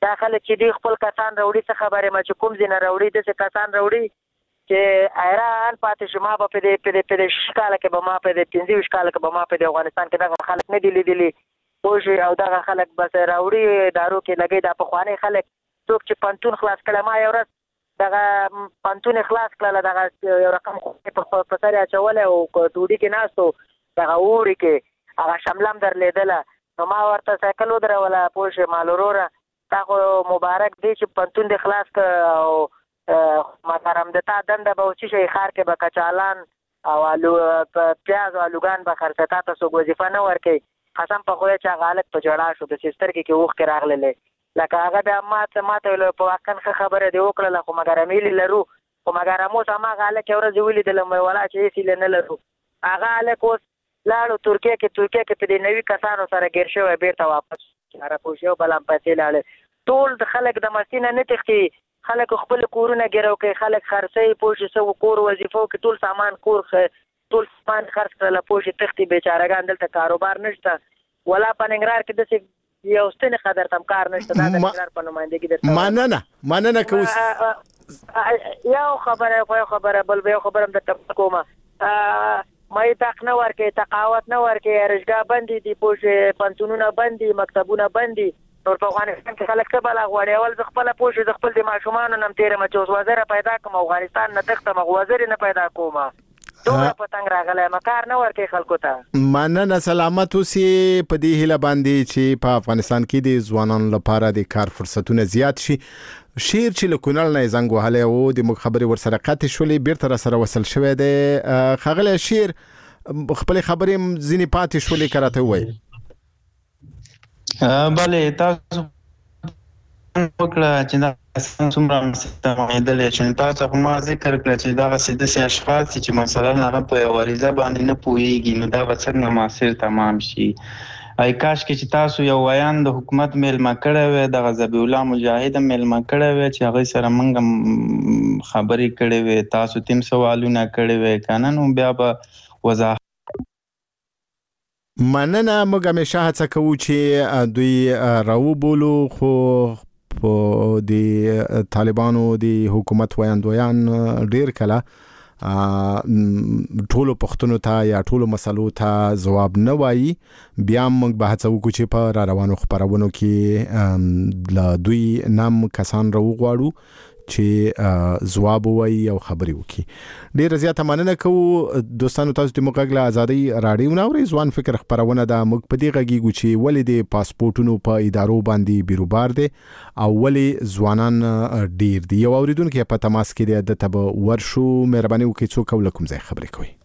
M: دا خلک چې دی خپل کسان راوړي څه خبره ما چې کوم ځای نه راوړي داسې کسان راوړي چې حیران پاتې شو. ما به په دې شکاله کې به ما په دې 25 کال کې به ما په افغانستان کې دغه خلک نه دي لیدلي پوه او دغه خلک بس راوړي دارو کې لګي دا پخواني خلک څوک چې پنتون خلاص کړه. ما یو ورځ دغه پنتون خلاص کړه دغه یو رقم په سر اچولې او ټوډي کې ناستو دغه وړي کې هغه شملم درلیدله نو ما ورته سایکل ودروله پوه مال وروره تا خو مبارک دی چې پنتون دې خلاص کړه او محترم د تا دنده به چې شي خار کې به کچالان او آلو پیاز او آلوګان به خرڅه تا ته څوک وظیفه نه ورکوي. قسم په خدای چې هغه هلک په ژړا شو د سترګې کې اوښکې راغللې لکه هغه بیا ماته په واقعا ښه خبره دې وکړله خو مګر هیلې لرو خو مګر اوس هماغه هلک یو ورځ ولیدلم ولا چې هېڅ هیلې نه لرو. هغه هلک اوس لاړو ترکیه کې په دې نوي کسانو سره ګیر شوی بیرته واپس هره پوه شو بل هم پیسې لاړې. ټول د خلک د مستي نه تښتي خلک خپل کورونه ګیرو کوي خلک خرڅوي پوه شي څه کور وظیفو کې ټول سامان ټول سامان خرڅ کړله پوه شي تښتي بیچارهګان دلته کاروبار نشته ولا په ننګرهار کې داسې یو ستنې قدر تم کار نشته دا د ننګرهار په نمایندګي درته
C: مننه که
M: یو خبره بل به یو خبره هم درته کومه مې تاق نه ورکوي تقاوت نه ورکوي ارشګاه بندې دي پوه شي پنتونونه بند دي مکتبونه بند دي نور په افغانستان کې خلک څه بلا غواړي اول زه خپله پوه شي زه خپل د ماشومانو نه م تېرم چې اوس وزره پیدا کړم افغانستان نه تښتم وزرې نه پیدا کوم دومره په تنګ راغلی یم کار نه ورکوي خلکو ته.
C: مننه سلامت اوسې په دې هیله باندې چې په افغانستان کې د ځوانانو لپاره د کار فرصتونه زیات شي. شیر چې له کونړ نه زنګ وهلی و د موږ خبرې ورسره قطع شولې بیرته راسره وصل شوی دی. ښاغلی شیر خپلې خبرې ځینې پاتې شولې که راته ووایي.
L: بله تاسو وکړه چې دا څومره مستمعیدلې چې تاسو خو ما ذکر کړه چې دغسې داسې اشخاص چې مثلا هغه په یو عریضه باندې نه پوهېږي نو دا به څنګه معاصر تمام شي. ای کاش کې چې تاسو یو ویان د حکومت میلمه کړی وی دغه ذبیح الله مجاهد میلمه کړی وی چې هغوی سره موږ خبرې کړې وی تاسو تیم سوالونه کړی وی که نه نو بیا به وضاحت.
C: مننه موږ همیشه هڅه کوو چې دوی راوبولو خو په د طالبانو د حکومت ویاندویان ډیر کله ټولو پښتنو ته یا ټولو مسلو ته ځواب نه وایي. بیا موږ به هڅه وکړو چې په را روانو خپرونو کې له دوی نام کسان راوغواړو چې ځواب وایي او خبرې وکړي. ډیره زیاته مننه کوو دوستانو تاسو د موږ له ازادي راډیو نه اورئ ځوان فکر خپرونه ده. موږ په دې غږیږو چې ولې د پاسپورټونو په ادارو باندې بیروبار دي او ولې ځوانان ډیر دي. یو اوریدونکو په تماس کې دی د تب ورشو مهرباني وکړئ څوک او کوم ځای خبرې کوي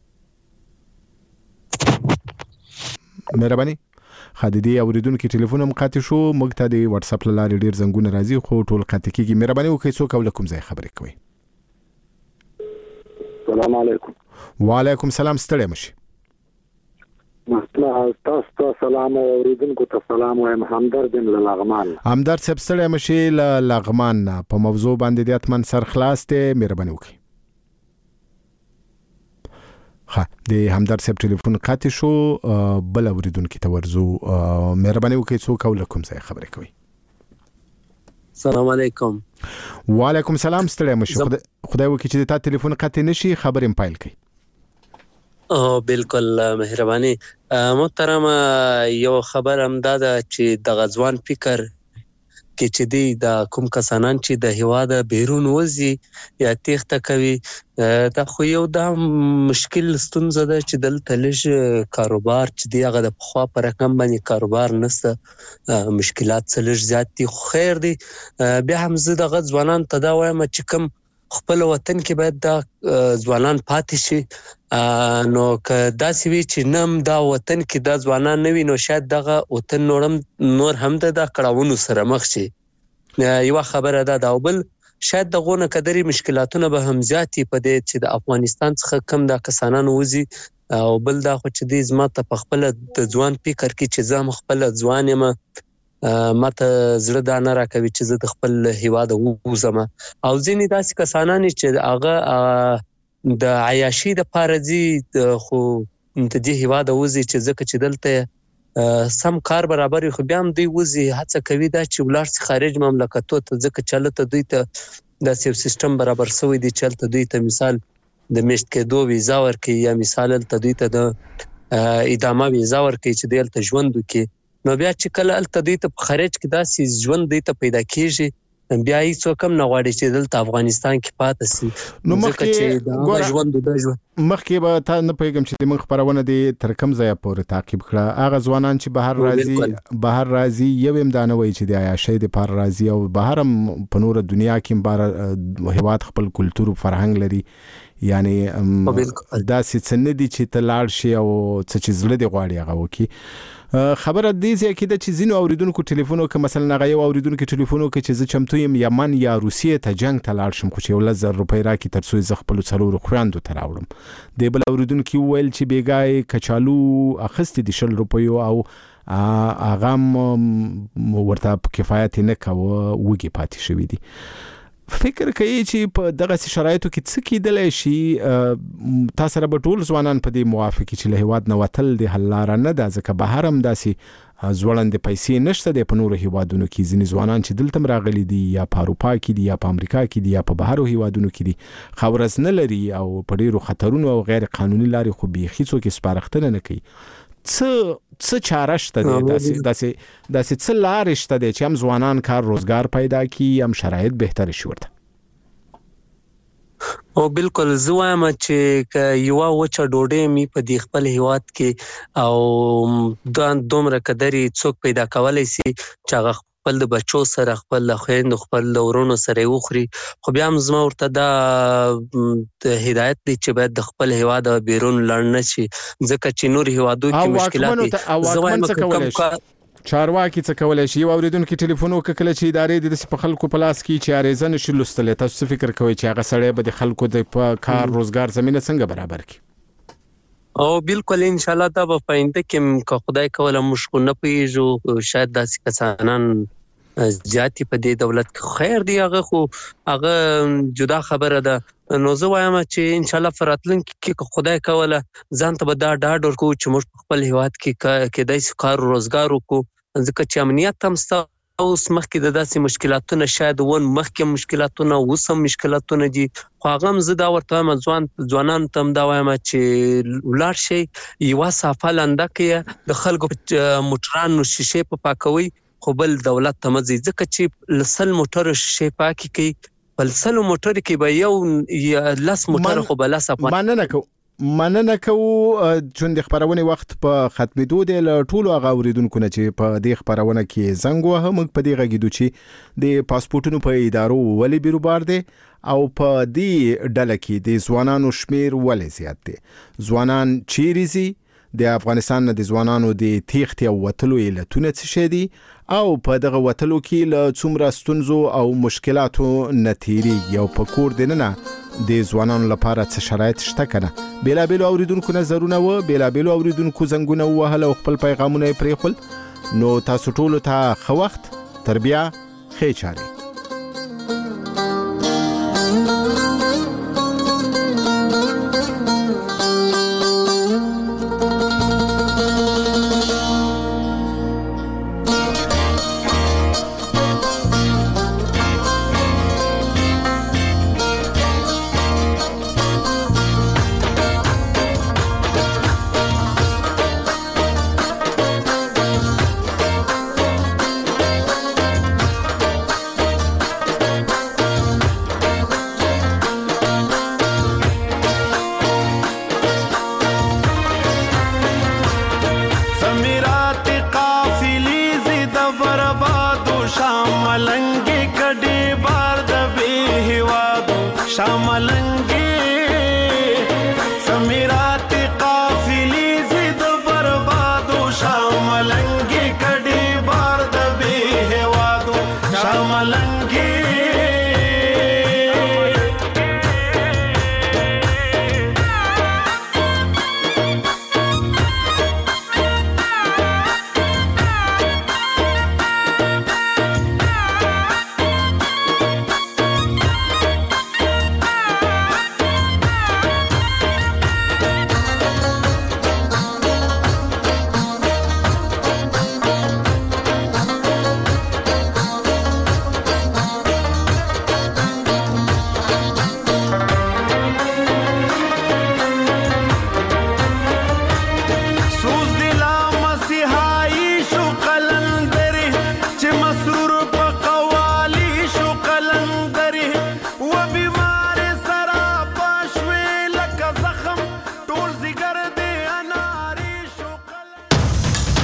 C: مهرباني. خدیدي اوریدونکو ټلیفون هم قطع شو. موږ ته د واتس اپ لارې ډیر زنګونه راځي خو ټول قطع کیږي. مهرباني وکړئ څوک او کوم ځای خبرې کوي.
N: السلام علیکم.
C: وعلیکم السلام. ستړی مشي.
N: تاسو سلام اوریدونکو ته سلام وایم. همدرد له لغمان.
C: همدرد صاحب ستړی مشي له لغمان په موضوع باندې د اتمن سر خلاص ته مهرباني وکړئ. د همدرد صاحب ټلیفون قطع شو. بل اوریدونکو ته ورزو. مهرباني وکړئ څوک او کوم ځای خبرې کوي.
O: السلام علیکم.
C: وعلیکم السلام. ستړی مشي. خدای وکړي چې تا ټلیفون قطع نشي خبرې هم پایل کړئ.
O: بالکل مهرباني. محترم یو خبر هم دا ده چې د غزوان فکر کې چې دی د کوم کسانان چې د هیواد بیرون وځي یا تېښته کوي دا خو یو دا مشکل ستونزه ده چې دلته لږ کاروبار چې دی هغه د پخوا په رقم باندې کاروبار نشته مشکلات څه لږ زیات دي خو خیر دی. بیا هم زه دغه ځوانان ته دا وایم چې کوم خپل وطن کې باید دا ځوانان پاتې شي. نو که داسې وي چې نم دا وطن کې دا ځوانان نه وي نو شاید دغه وطن نور هم د کړاوونو سره مخ شي. یوه خبره ده او بل شاید دغونه قدرې مشکلاتونه به هم زیاتې په دې چې د افغانستان څخه کم دا کسانان وځي او بل دا خو چې دی زما ته په خپله د ځوان فکر کې چې زه هم خپله ځوان یم ما ته زړه دا نه راکوي چې زه د خپل هیواده ووځم او ځینې داسې کسانان چې هغه د عیاشي دپاره ځي خو د دې هیواده وځي چې ځکه چې دلته سم کار برابر خو بیا هم دوی وزي هڅه کوي دا چې ولر خارج مملکتو ته ځکه چلته دوی ته د سیو سیستم برابر سوی دی چلته دوی ته مثال د میشت کېدو ویزا ورکړي یا مثال ته دوی ته د ادامه ویزا ورکړي چې دلته ژوند وکړي نو بیا چې کله الته دوی ته خارج کې داسې ژوند دوی ته پیدا کیږي بیا هیڅ کم نه غواړي چې دلته افغانستان کې پاتې سي
C: نو مخکې
O: ژوند
C: مخکې به تا نه پیغام چې موږ خبرونه دي تر کوم ځای پورې تعقیب کړه هغه ځوانان چې بهر راځي یو هم دا نه وایي چې د عیاشۍ د پر راځي او بهر هم په نور دنیا کې بهر هیواد خپل کلتور او فرهنګ لري یعنی دا څه نه دي چې تلاړ شي او څه چې زړه دی غواړي هغه وکي خبره دې چې د چې زینو اوریدونکو ټلیفونو کې مثلا هغه یو اوریدونکو ټلیفونو کې چې زه چمتو یم یمن یا روسیې ته جنگ ته لاړ شم خو چې 1000 روپۍ راکې تر څو زه خپل څلور خويندو ته راوړم د بل اوریدونکو ویل چې بیګای کچالو اخستې د 100 روپیو او هغه ورته کفایت نه کوي وګي پاتې شوی دي فکر کوي چې په دغه شرایطو کې څه کېدلی شي تاسو را به ټول ځوانان په دې موافقي چې له هیواد نه وتل د حل لار نه ده ځکه بهر هم داسې ځوړند پیسې نشته د په نورو هیوادونو کې ځینې ځوانان چې دلته راغلي دي یا په اروپا کې دي یا په امریکا کې دي یا په بهرو هیوادونو کې دي خاورز نه لري او په ډیرو خطرونو او غیر قانوني لارې خو بيخي څوک سپارښتنه نه کوي څه چاره شته داسې څه لارې شته چې هم ځوانان کار روزګار پیدا کړي هم شرایط بهتر شي ورته
O: او بالکل زه وایم چې یو وچه ډوډۍ می په دې خپل هیواد کې او د دومره قدرې څوک پیدا کولای شي چې هغه خپل د بچو سره خپل خويند خپل ورونو سره وخوري خو بیا هم زما ورته دا هدایت دي چې باید د خپل هیواد بیرون لړ نه شي ځکه چې نور هیوادو کې مشکلات زما
C: چارواکي څه کولای شي اوریدونکو ټلیفون وکړي چې ادارې د خلکو په لاس کې چې اړیزه نشي لوستل تاسو فکر کوئ چې هغه سړی به د خلکو د کار روزګار زمينه څنګه برابر کړي
O: او بالکل ان شاء الله دا به پاینده کې که خدای کوله مشکو نه پیږو شاید داسې کسانان زیاتی په دې دولت کې خیر دی هغه جدا خبره ده نو زه وایم چې ان شاء الله فراتلن کې خدای کوله ځان ته به دا ډاډ ورکو چې موږ خپل هیواد کې داسې کار روزګار وکړو ځکه چې امنیت هم ست اوس مخکې د داسې مشکلاتونه شاید ون مخکې مشکلاتونه وسم مشکلاتونه دي خو هغه زه دا ورته ځوانان تم دا وایم چې ولر شي یو صافه لنده کې د خلکو موټرانو شیشه په پاکوي خو بل دولت ته مزي ځکه چې لسل موټر شیشه پاکي کوي بل سل موټر کې به یو لاس موټر خو بل صافه
C: مننه کوو چې د خبرونه وخت په ختمېدو دی ټول هغه اوریدونکو نه چې په دې خبرونه کې زنګ وه موږ په دې غږیدو چې د پاسپورتونو په ادارو ولې بیروبار دي او په دې ډله کې د ځوانانو شمیر ولې زیات دي ځوانان چیرې زی د افغانستان د ځوانانو د تیښتې او وتلو علتونه څه شي دي او په دغه وتلو کې له څومره ستونزو او مشکلاتو نتیریږي او په کور دننه د ځوانانو لپاره څه شرایط شته کنه بیلابیلو اوریدونکو نظرونه و بیلابیلو اوریدونکو زنګونه وهله او خپل پیغامونه پرېخول نو تاسو ټول ته ښه وخت تربیه ښې چارې
P: समीरात काफिली जिद बर्बाद शामलंग